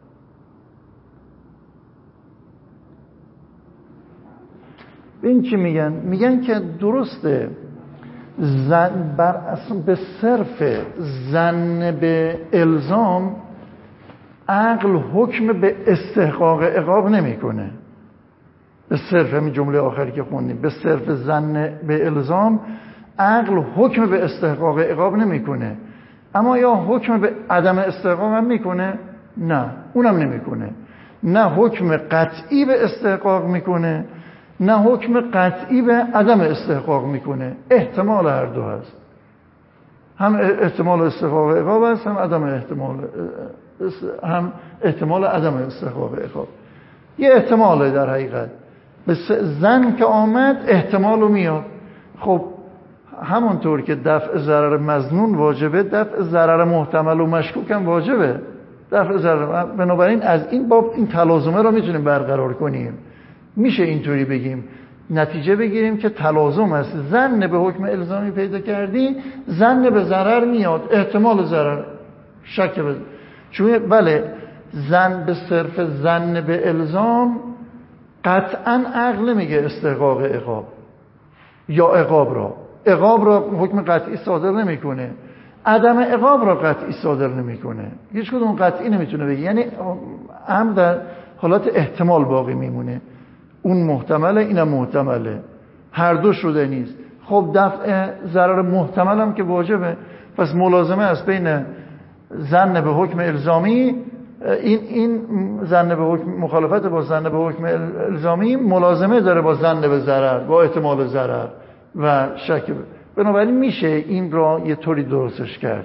این چی میگن؟ میگن که درسته زن بر اصلا به صرف زن به الزام عقل حکم به استحقاق عقاب نمیکنه. به صرف همین جمله آخری که خوندیم، به صرف زن به الزام عقل حکم به استحقاق عقاب نمیکنه. اما یا حکم به عدم استحقاق هم میکنه؟ نه، اونم نمیکنه. نه حکم قطعی به استحقاق میکنه، نه حکم قطعی به عدم استحقاق میکنه. احتمال هر دو هست، هم احتمال استحقاق عقاب هست، هم عدم احتمال هم احتمال عدم استحقاق عقاب. یه احتماله در حقیقت. زن که آمد احتمال رو میاد. خب همونطور که دفع ضرر مظنون واجبه، دفع ضرر محتمل و مشکوک هم واجبه. دفع ضرر، بنابراین از این باب این تلازمه رو میتونیم برقرار کنیم. میشه اینطوری بگیم، نتیجه بگیریم که تلازم است. زن به حکم الزامی پیدا کردی، زن به ضرر میاد، احتمال ضرر شک بده. چون بله زن به صرف زن به الزام قطعا عقل میگه استحقاق عقاب یا عقاب را عقاب را حکم قطعی صادر نمیکنه، عدم عقاب را قطعی صادر نمیکنه. هیچ کدوم قطعی نمیتونه بگه، یعنی هم در حالت احتمال باقی میمونه. اون محتمله، اینم محتمله، هر دو شده نیست. خب دفع ضرر محتمل هم که واجبه، پس ملازمه است بین زن به حکم الزامی، این این زن به حکم مخالفت با زن به حکم الزامی ملازمه داره با زن به ضرر، با احتمال ضرر و شک. بنابراین میشه این را یه طوری درستش کرد.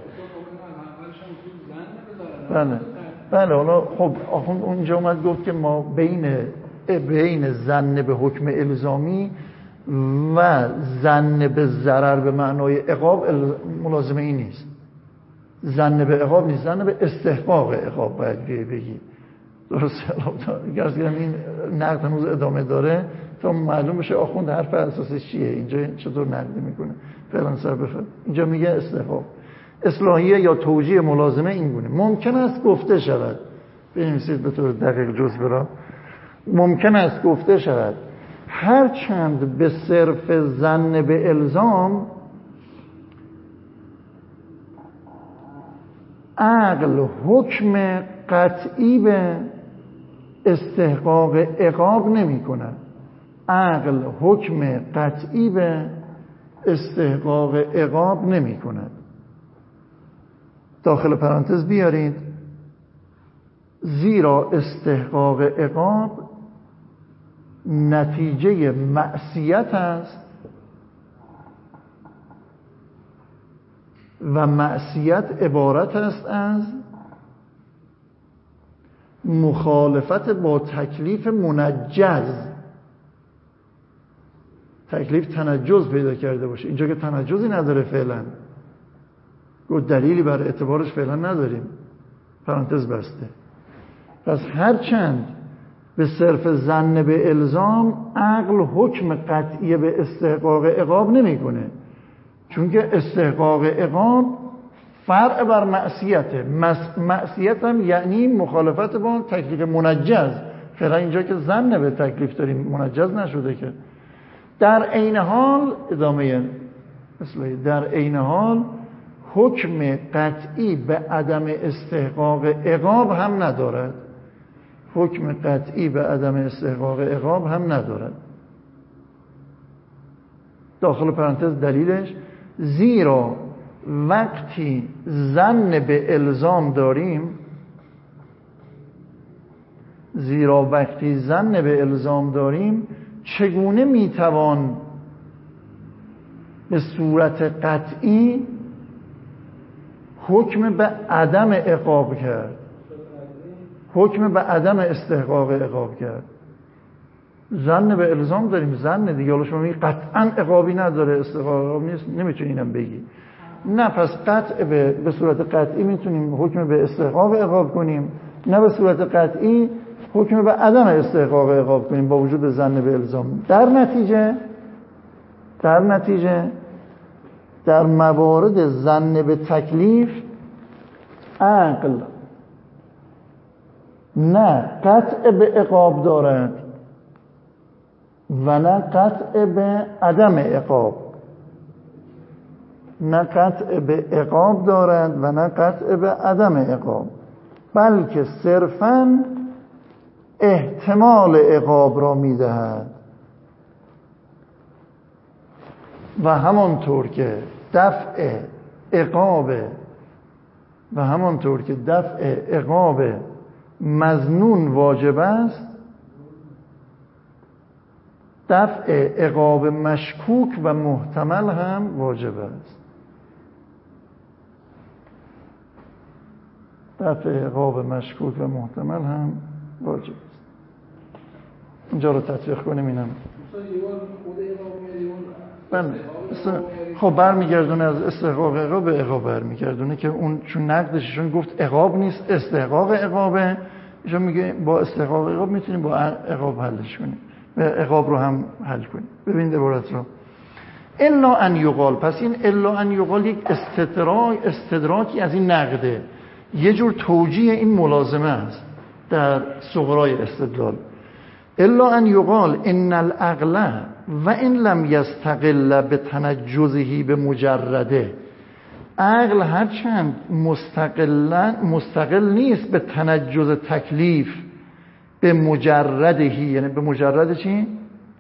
بله بله. حالا خب آخوند اونجا اومد گفت که ما بین بین زن به حکم الزامی و زن به ضرر به معنای عقاب ملازمه این نیست. زن به عقاب نیست، زن به استحقاق عقاب باید بگی. درسته؟ گرز گرم این نقد هنوز ادامه داره تا معلوم بشه آخوند حرف اساسش چیه، اینجا چطور نقد میکنه. فعلا سر بفرد. اینجا میگه استحقاق. اصلاحیه یا توجیه ملازمه این گونه ممکن است گفته شود. بنویسید به طور دقیق جز برا. ممکن است گفته شود هر چند به صرف زن به الزام عقل حکم قطعی به استحقاق عقاب نمی کند. عقل حکم قطعی به استحقاق عقاب نمی کند. داخل پرانتز بیارید زیرا استحقاق عقاب نتیجه معصیت است و معصیت عبارت است از مخالفت با تکلیف منجز. تکلیف تنجز پیدا کرده باشه، اینجا که تنجزی نداره فعلا، گفت دلیلی برای اعتبارش فعلا نداریم، پرانتز بسته. پس هرچند به صرف زن به الزام عقل حکم قطعی به استحقاق عقاب نمیکنه، چون که استحقاق عقاب فرع بر معصیته. معصیت هم یعنی مخالفت با تکلیف منجز. فعلا اینجا که ظن به تکلیف داریم، منجز نشده که. در عین حال ادامه اصلاحی، در عین حال حکم قطعی به عدم استحقاق عقاب هم ندارد. حکم قطعی به عدم استحقاق عقاب هم ندارد. داخل پرانتز دلیلش، زیرا وقتی ظن به الزام داریم زیرا وقتی ظن به الزام داریم چگونه میتوان به صورت قطعی حکم به عدم عقاب کرد، حکم به عدم استحقاق عقاب کرد. ظن به الزام داریم، ظن دیگه، حالا شما میگی قطعا عقابی نداره، استحقاق عقاب نیست، نمیتونی اینم بگی. نه، پس قطع به به صورت قطعی میتونیم حکم به استحقاق عقاب کنیم، نه به صورت قطعی حکم به عدم استحقاق عقاب کنیم با وجود ظن به الزام. در نتیجه در نتیجه در موارد ظن به تکلیف عقل نه قطع به عقاب دارد و نه قطع به عدم عقاب، نه قطع به عقاب دارد و نه قطع به عدم عقاب، بلکه صرفاً احتمال عقاب را میدهد. و همانطور که دفع عقاب و همانطور که دفع عقاب مظنون واجب است، دفع عقاب مشکوک و محتمل هم واجب است. دفع عقاب مشکوک و محتمل هم واجب است. اینجا رو تطبیق کنیم. اینم بله، خب برمیگردونه از استحقاق عقاب به عقاب برمیگردونه که اون چون نقدشون گفت عقاب نیست استحقاق عقابه، ایشون میگه با استحقاق عقاب میتونیم با عقاب حلش کنیم و عقاب رو هم حل کنیم. ببینید عبارت رو، الا ان یقال، پس این الا ان یقال یک استدراک استدراکی از این نقده، یه جور توجیه این ملازمه است در صغرای استدلال. الا ان یقال ان العقل و ان لم یستقل به تنجزه به مجرده، عقل هرچند مستقلا مستقل نیست به تنجز تکلیف به مجردهی، یعنی به مجرد چی؟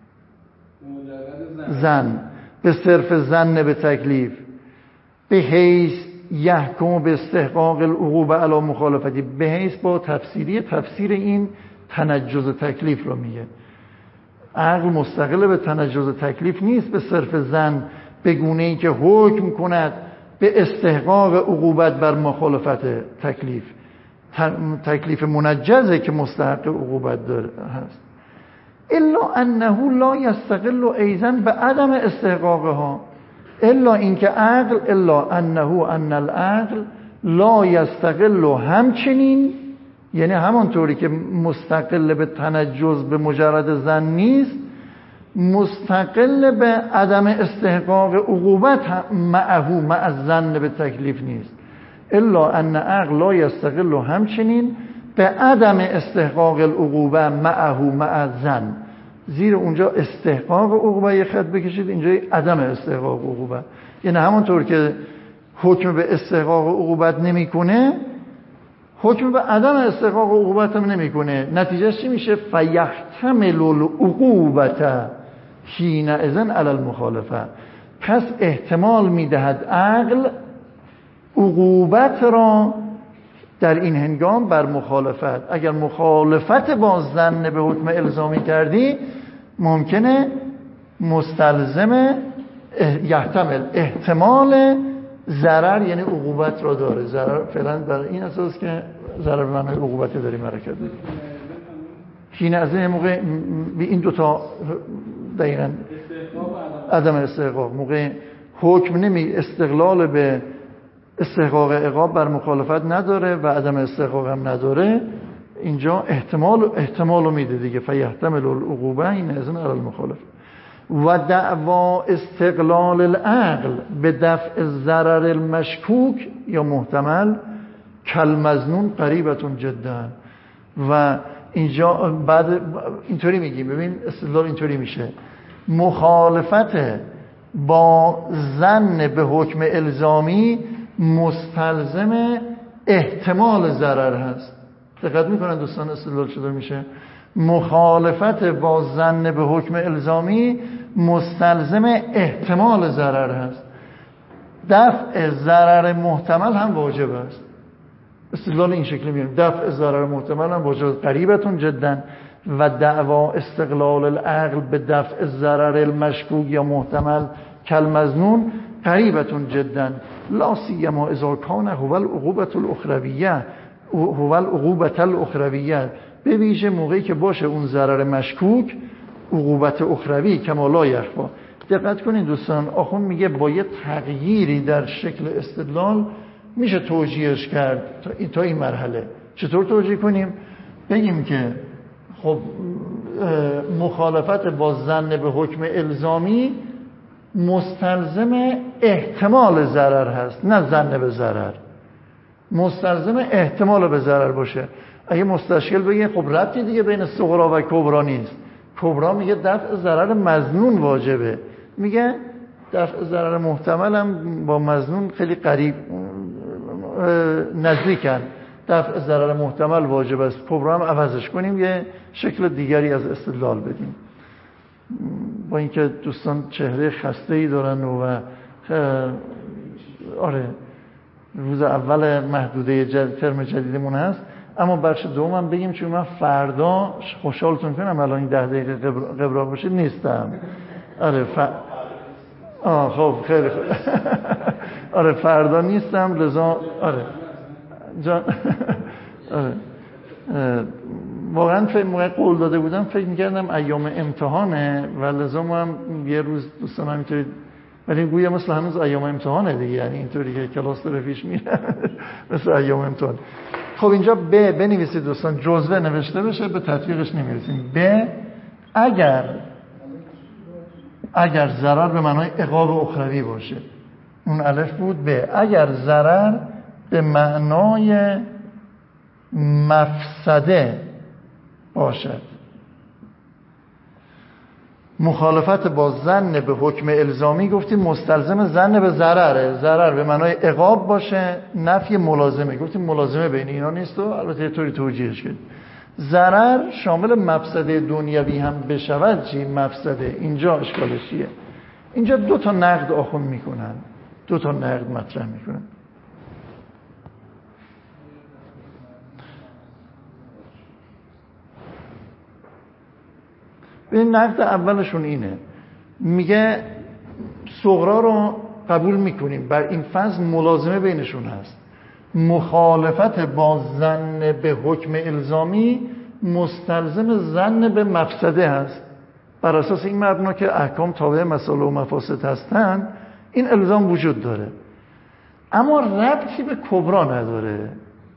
زن، به صرف زن به تکلیف، به حیث یحکم به استحقاق العقوبه علی مخالفتی، به حیث با تفسیری تفسیر این تنجز تکلیف رو میگه. عقل مستقل به تنجز تکلیف نیست به صرف زن به گونه‌ای که حکم کند به استحقاق عقوبت بر مخالفت تکلیف. تکلیف منجزه که مستحق عقوبت داره هست. الا انه لا یستقل ایضا به عدم استحقاقها، الا اینکه عقل الا انه ان العقل لا یستقل همچنین، یعنی همانطوری که مستقل به تنجز به مجرد زن نیست، مستقل به عدم استحقاق عقوبت معه مع الظن به تکلیف نیست. الا ان عقل لا یستقل همچنین به عدم استحقاق العقوبه معه مع الظن، زیر اونجا استحقاق عقوبه یه خط بکشید، اینجا عدم استحقاق عقوبه، یعنی همانطور که حکم به استحقاق عقوبت نمیکنه، حکم به عدم استحقاق عقوبت هم نمیکنه. نتیجهش چی میشه؟ فیحتمل العقوبت حینئذ علی المخالفه، پس احتمال میدهد عقل عقوبت را در این هنگام بر مخالفت. اگر مخالفت با ظن به حکم الزامی کردی، ممکنه مستلزم یحتمل احتمال ضرر، یعنی عقوبت را داره. ضرر فعلا بر این اساس که ضرر به معنای عقوبت داریم حرکت داریم. حین از این موقع به این دوتا دقیقاً عدم استحقاق، موقع حکم نمی استقلال به استحقاق عقاب بر مخالفت نداره و عدم استحقاق هم نداره، اینجا احتمال احتمالو میده دیگه. فیحتمل العقوبه این اذن علی المخالف. و دعوا استقلال العقل به دفع ضرر المشکوک یا محتمل کالمظنون قریبتون جدا. و اینجا بعد اینطوری میگیم، ببین استدلال اینطوری میشه: مخالفت با ظن به حکم الزامی مستلزم احتمال ضرر هست. دقت میکنن دوستان استدلال شده میشه؟ مخالفت با ظن به حکم الزامی مستلزم احتمال ضرر هست. دفع ضرر محتمل هم واجب است. استدلال این شکلی میگیم دفع ضرر محتمل هم واجب است. قریبتون جدا. و دعوا استقلال العقل به دفع ضرر المشکوک یا محتمل کالمظنون قریبتون جدا لا سیما اذا کان هو العقوبة الاخرویه هو العقوبة الاخرویه، به ویژه موقعی که باشه اون ضرر مشکوک عقوبت اخروی کما لا یخفا. دقت کنین دوستان، آخوند میگه با یه تغییری در شکل استدلال میشه توجیهش کرد تا این, تا این مرحله. چطور توجیه کنیم؟ بگیم که خب مخالفت با ظن به حکم الزامی مستلزم احتمال ضرر هست، نه ظن به ضرر. مستلزم احتمال به ضرر باشه. اگه مستشکل بگه خب ربطی دیگه بین صغرا و کبرا نیست. کبرا میگه دفع ضرر مظنون واجبه، میگه دفع ضرر محتمل هم با مظنون خیلی قریب نزدیکن، دفع ضرر محتمل واجب است. کبرا هم عوضش کنیم یه شکل دیگری از استدلال بدیم. با اینکه دوستان چهره خسته‌ای دارن و آره روز اول محدوده جد... ترم جدیدمون هست، اما بخش دومم بگیم چون من فردا خوشحالتون کنم الان این ده دقیقه قبرا باشه نیستم. آره ف... آه خب خیلی خوب. آره فردا نیستم لذا آره جان آره واقعا فکر موقع قول داده بودم فکر میکردم ایام امتحانه و لذا هم یه روز دوستان همینطوری، ولی گویا مثل هنوز ایام امتحانه دیگه، یعنی اینطوری که کلاس داره پیش میره مثل ایام امتحان. خب اینجا ب بنویسید دوستان، جزوه نوشته بشه، به تطبیقش نمیرسیم. ب اگر اگر ضرر به معنای عقاب اخروی باشه، اون الف بود. ب اگر ضرر به معنای مفسده باشد، مخالفت با ظن به حکم الزامی گفتیم مستلزم ظن به ضرره، ضرر به معنای عقاب باشه، نفی ملازمه، گفتیم ملازمه بین اینا نیست و البته یه طوری توجیهش کرد. ضرر شامل مفسده دنیوی هم بشود چی؟ مفسده اینجا اشکالش چیه؟ اینجا دو تا نقد آخوند میکنن، دو تا نقد مطرح میکنن. به نقد اولشون اینه، میگه صغرا رو قبول میکنیم، بر این فضل ملازمه بینشون هست. مخالفت با ظن به حکم الزامی مستلزم ظن به مفسده هست. بر اساس این مبنا که احکام تابع مصالح و مفاسد هستن این الزام وجود داره، اما ربطی به کبرا نداره.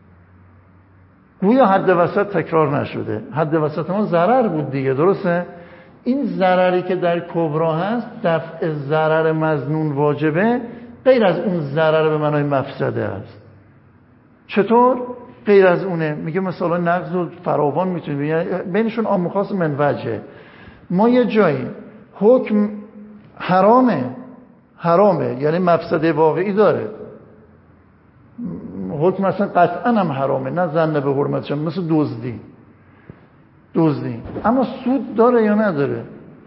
گویا حد وسط تکرار نشده، حد وسط ما ضرر بود دیگه، درسته؟ این ضرری که در کبرا هست دفع ضرر مظنون واجبه، غیر از اون ضرر به معنای مفسده است. چطور؟ غیر از اونه. میگه مثلا نقض و فراوان میتونیم بینشون عام خاص من وجه. ما یه جایی حکم حرامه حرامه یعنی مفسده واقعی داره، حکم اصلا قطعا هم حرامه، نه ظن به حرمتش، مثل دزدی دزدی اما سود داره یا نداره؟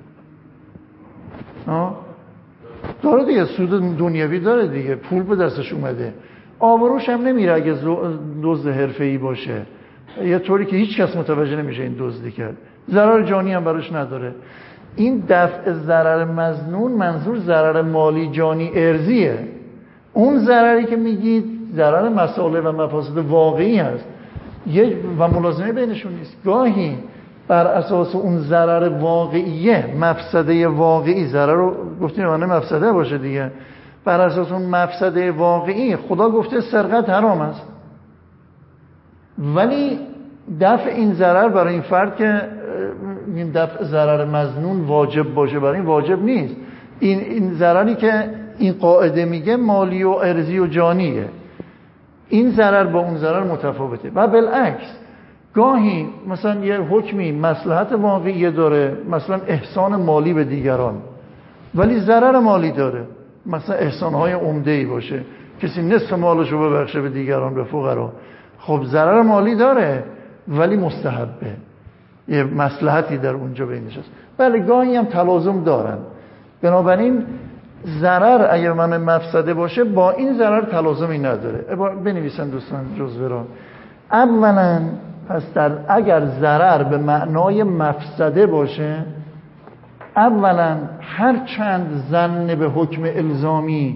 آه؟ داره دیگه، سود دنیوی داره دیگه، پول به دستش اومده، آبروش هم نمیره اگه دزد حرفه‌ای باشه، یه طوری که هیچ کس متوجه نمیشه این دزدی کرد، ضرر جانی هم براش نداره. این دفع ضرر مظنون منظور ضرر مالی جانی ارضیه. اون ضرری که میگید ضرر مصالح و مفاسد واقعی هست یه و ملازمه بینشون نیست. گاهی بر اساس اون ضرر واقعیه، مفسده واقعی، ضرر رو گفتیم معنی مفسده باشه دیگه، بر اساس اون مفسده واقعی خدا گفته سرقت حرام است، ولی دفع این ضرر برای این فرد که این دفع ضرر مظنون واجب باشه، برای این واجب نیست. این این ضرری که این قاعده میگه مالی و ارضی و جانیه، این ضرر با اون ضرر متفاوته. و بالعکس گاهی مثلا یه حکمی مصلحت واقعی داره، مثلا احسان مالی به دیگران، ولی ضرر مالی داره، مثلا احسانهای عمده‌ای باشه، کسی نصف مالشو ببخشه به دیگران، به فقرا، خب ضرر مالی داره ولی مستحبه، یه مصلحتی در اونجا بینش هست. بله گاهی هم تلازم دارن، بنابراین ضرر اگر من مفسده باشه با این ضرر تلازمی نداره. بنویسن دوستان جزوه را. اولا پس در اگر ضرر به معنای مفسده باشه، اولا هر چند ظن به حکم الزامی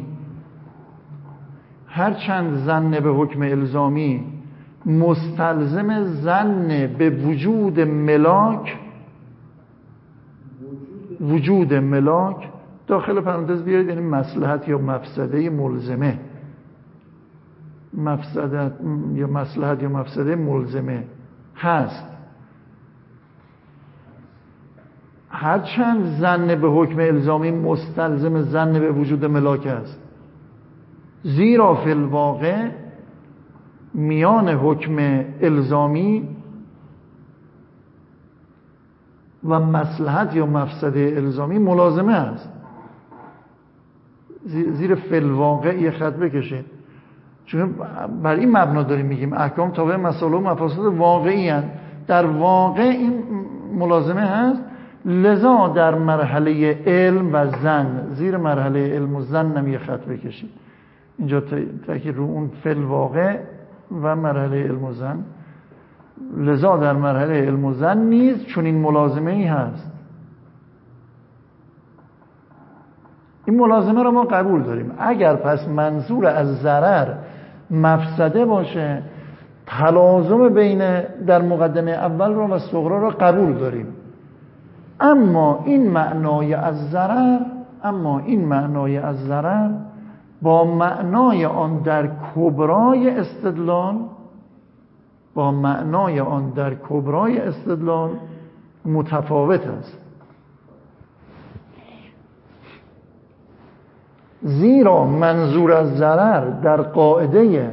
هر چند ظن به حکم الزامی مستلزم ظن به وجود ملاک وجود ملاک داخل پرانتز بیارید، یعنی مصلحت یا مفسده ملزمه، مفسدت یا مصلحت یا مفسده ملزمه هست. هرچند ظن به حکم الزامی مستلزم ظن به وجود ملاک است، زیرا فی الواقع میان حکم الزامی و مصلحت یا مفسده الزامی ملازمه است. زیر فی الواقع یه خط بکشید، چون بر این مبنا داریم میگیم احکام تابع مصالح و مفاسد واقعی هستند. در واقع این ملازمه هست، لذا در مرحله علم و ظن، زیر مرحله علم و ظن هم یه خط بکشید اینجا، تاکید رو اون فی الواقع و مرحله علم و ظن، لذا در مرحله علم و ظن نیز چون این ملازمه ای هست. این ملازمه رو ما قبول داریم. اگر پس منظور از ضرر مفسده باشه، تلازم بین در مقدمه اول رو و صغرا رو قبول داریم. اما این معنای از ضرر اما این معنای از ضرر با معنای آن در کبرای استدلال با معنای آن در کبرای استدلال متفاوت است. زیرا منظور از ضرر در قاعده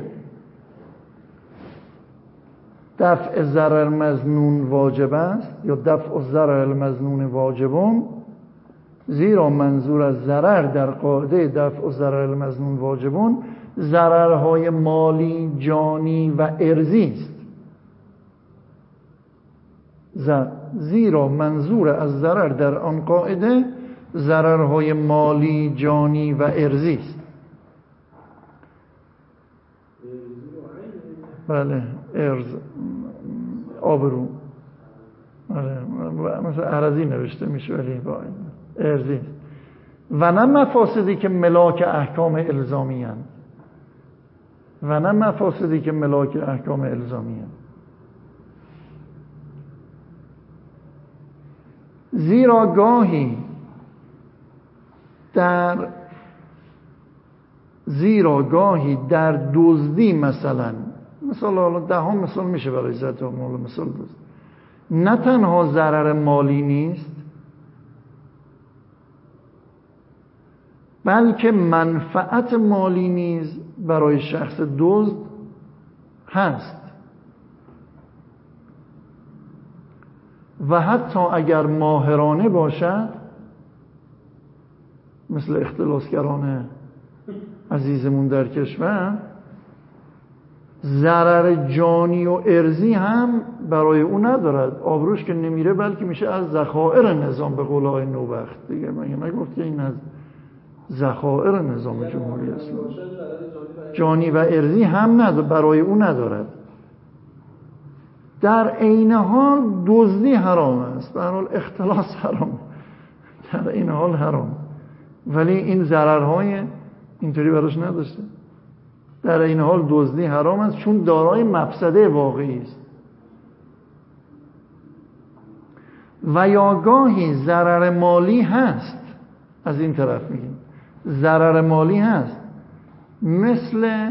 دفع ضرر مظنون واجب است یا دفع ضرر مظنون واجبون، زیرا منظور از ضرر در قاعده دفع ضرر مظنون واجبون ضررهای مالی، جانی و ارضی است. زیرا منظور از ضرر در آن قاعده ضررهای مالی، جانی و ارضی است. بله، ارز، آبرو، بله، مثلا ارزی نوشته میشه ولی با ارزی است. و نه مفاسدی که ملاک احکام الزامی هستند و نه مفاسدی که ملاک احکام الزامی هستند. زیرا گاهی در زیرا گاهی در دزدی مثلا مثلا حالا ده هم مثال میشه برای ذات مال مثال دزد، نه تنها ضرر مالی نیست بلکه منفعت مالی نیز برای شخص دزد هست و حتی اگر ماهرانه باشد، مثل اختلاسگران عزیزمون در کشور، ضرر جانی و ارضی هم برای او ندارد. آبروش که نمیره بلکه میشه از ذخایر نظام، به قول آقای نوبخت دیگه. من نگفت که این از ذخایر نظام جمهوری اسلامی. جانی و ارضی هم ندارد، برای او ندارد. در عین حال دزدی حرام است، به هر حال اختلاس حرام، در عین حال حرام، ولی این ضررهای اینطوری براش نداشته. در این حال دزدی حرام است چون دارای مفسده واقعی است. و یا گاهی ضرر مالی هست، از این طرف میگیم ضرر مالی هست، مثل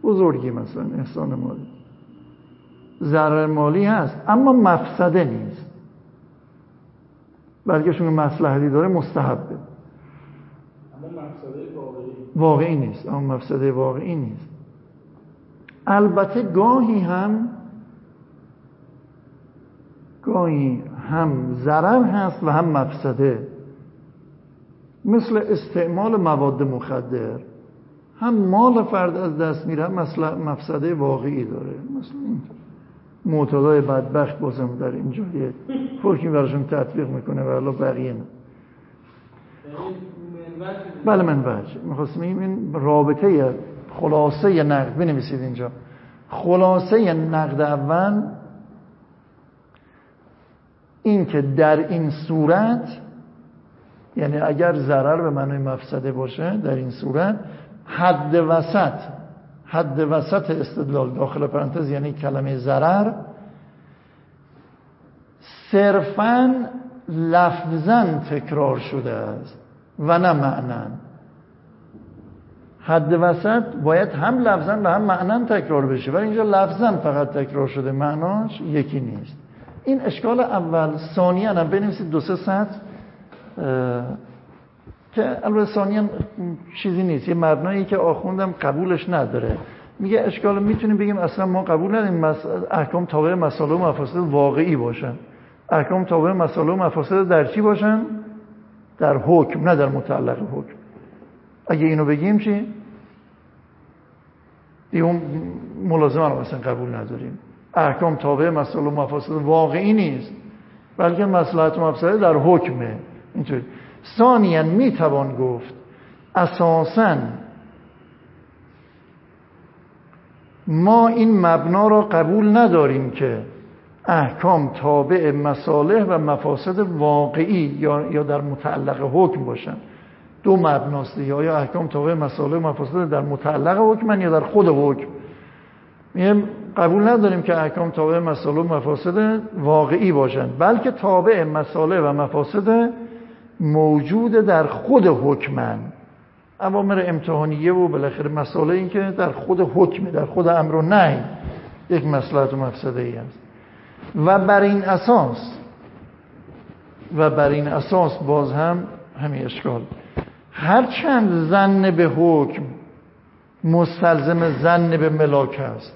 بزرگی، مثلا احسان مالی، ضرر مالی هست اما مفسده نیست، بلکه چون مصلحتی داره مستحبه. اما مفسده واقعی واقعی نیست، اما مفسده واقعی نیست. البته گاهی هم گاهی هم ضرر هست و هم مفسده، مثل استعمال مواد مخدر، هم مال فرد از دست میره، هم مفسده واقعی داره. مثل این معتادای بدبخت بازم در اینجا یه حکمی براشون تطبیق میکنه و الا بقیه نه. بله من وجه میخواستم این رابطه خلاصه نقد بنویسید اینجا. خلاصه نقد اول این که در این صورت، یعنی اگر ضرر به معنای مفسده باشه، در این صورت حد وسط حد وسط استدلال داخل پرانتز یعنی کلمه ضرر صرفاً لفظاً تکرار شده است و نه معناً. حد وسط باید هم لفظاً و هم معناً تکرار بشه، ولی اینجا لفظاً فقط تکرار شده، معناش یکی نیست. این اشکال اول. ثانیاً هم بنویسید دو سه سطر که البته ثانیاً چیزی نیست، یه مبنایی که آخوندم قبولش نداره. میگه اشکال میتونیم بگیم اصلا ما قبول نداریم احکام تابع مصالح و مفاسد واقعی باشن. احکام تابع مصالح و مفاسد در چی باشن؟ در حکم، نه در متعلق حکم. اگه اینو بگیم چی؟ دیگه اون ملازمه رو مثلا قبول نداریم. احکام تابع مصالح و مفاسد واقعی نیست، بلکه مصلحت و مفسده در حکمه. اینطوری. ثانیاً میتوان گفت اساساً ما این مبنا را قبول نداریم که احکام تابع مصالح و مفاسد واقعی یا یا در متعلق حکم باشن. دو مبناست، یا احکام تابع مصالح و مفاسد در متعلق حکم یا در خود حکم. میگم قبول نداریم که احکام تابع مصالح و مفاسد واقعی باشن، بلکه تابع مصالح و مفاسد موجود در خود حکمن. اوامر امتحانیه و بالاخره مسائل این که در خود حکمه، در خود امر و نهی یک مصلحت و مفسده ای است. و بر این اساس و بر این اساس باز هم همین اشکال، هرچند ظن به حکم مستلزم ظن به ملاک است،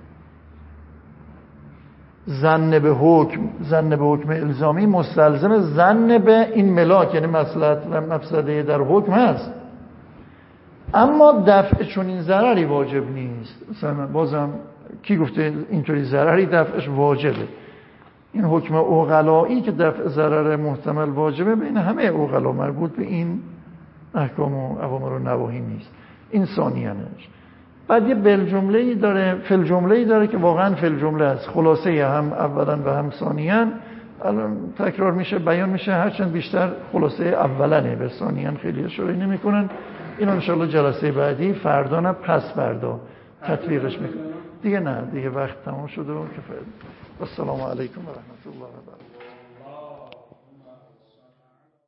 ظن به حکم ظن به حکم الزامی مستلزم ظن به این ملاک یعنی مصلحت و مفسده در حکم هست، اما دفع چون این ضرری واجب نیست. مثلا بازم کی گفته اینطوری ضرری دفعش واجبه؟ این حکم عقلایی که دفع ضرر محتمل واجبه بین همه عقلا، مربوط به این احکام و اوامر و نواهی نیست. این ثانیانش. بعد یه بل جمله‌ای داره، فل جمله‌ای داره که واقعا فل جمله است، خلاصه هم اولا و هم ثانیاً. الان تکرار میشه، بیان میشه، هرچند بیشتر خلاصه اولنه، به ثانیاً خیلی اشاره نمی‌کنن. این ان شاءالله جلسه بعدی، فردا نه پس فردا تطبیقش میکنه. دیگه نه، دیگه وقت تمام شده و کفایت. السلام علیکم و رحمت الله و برکاته.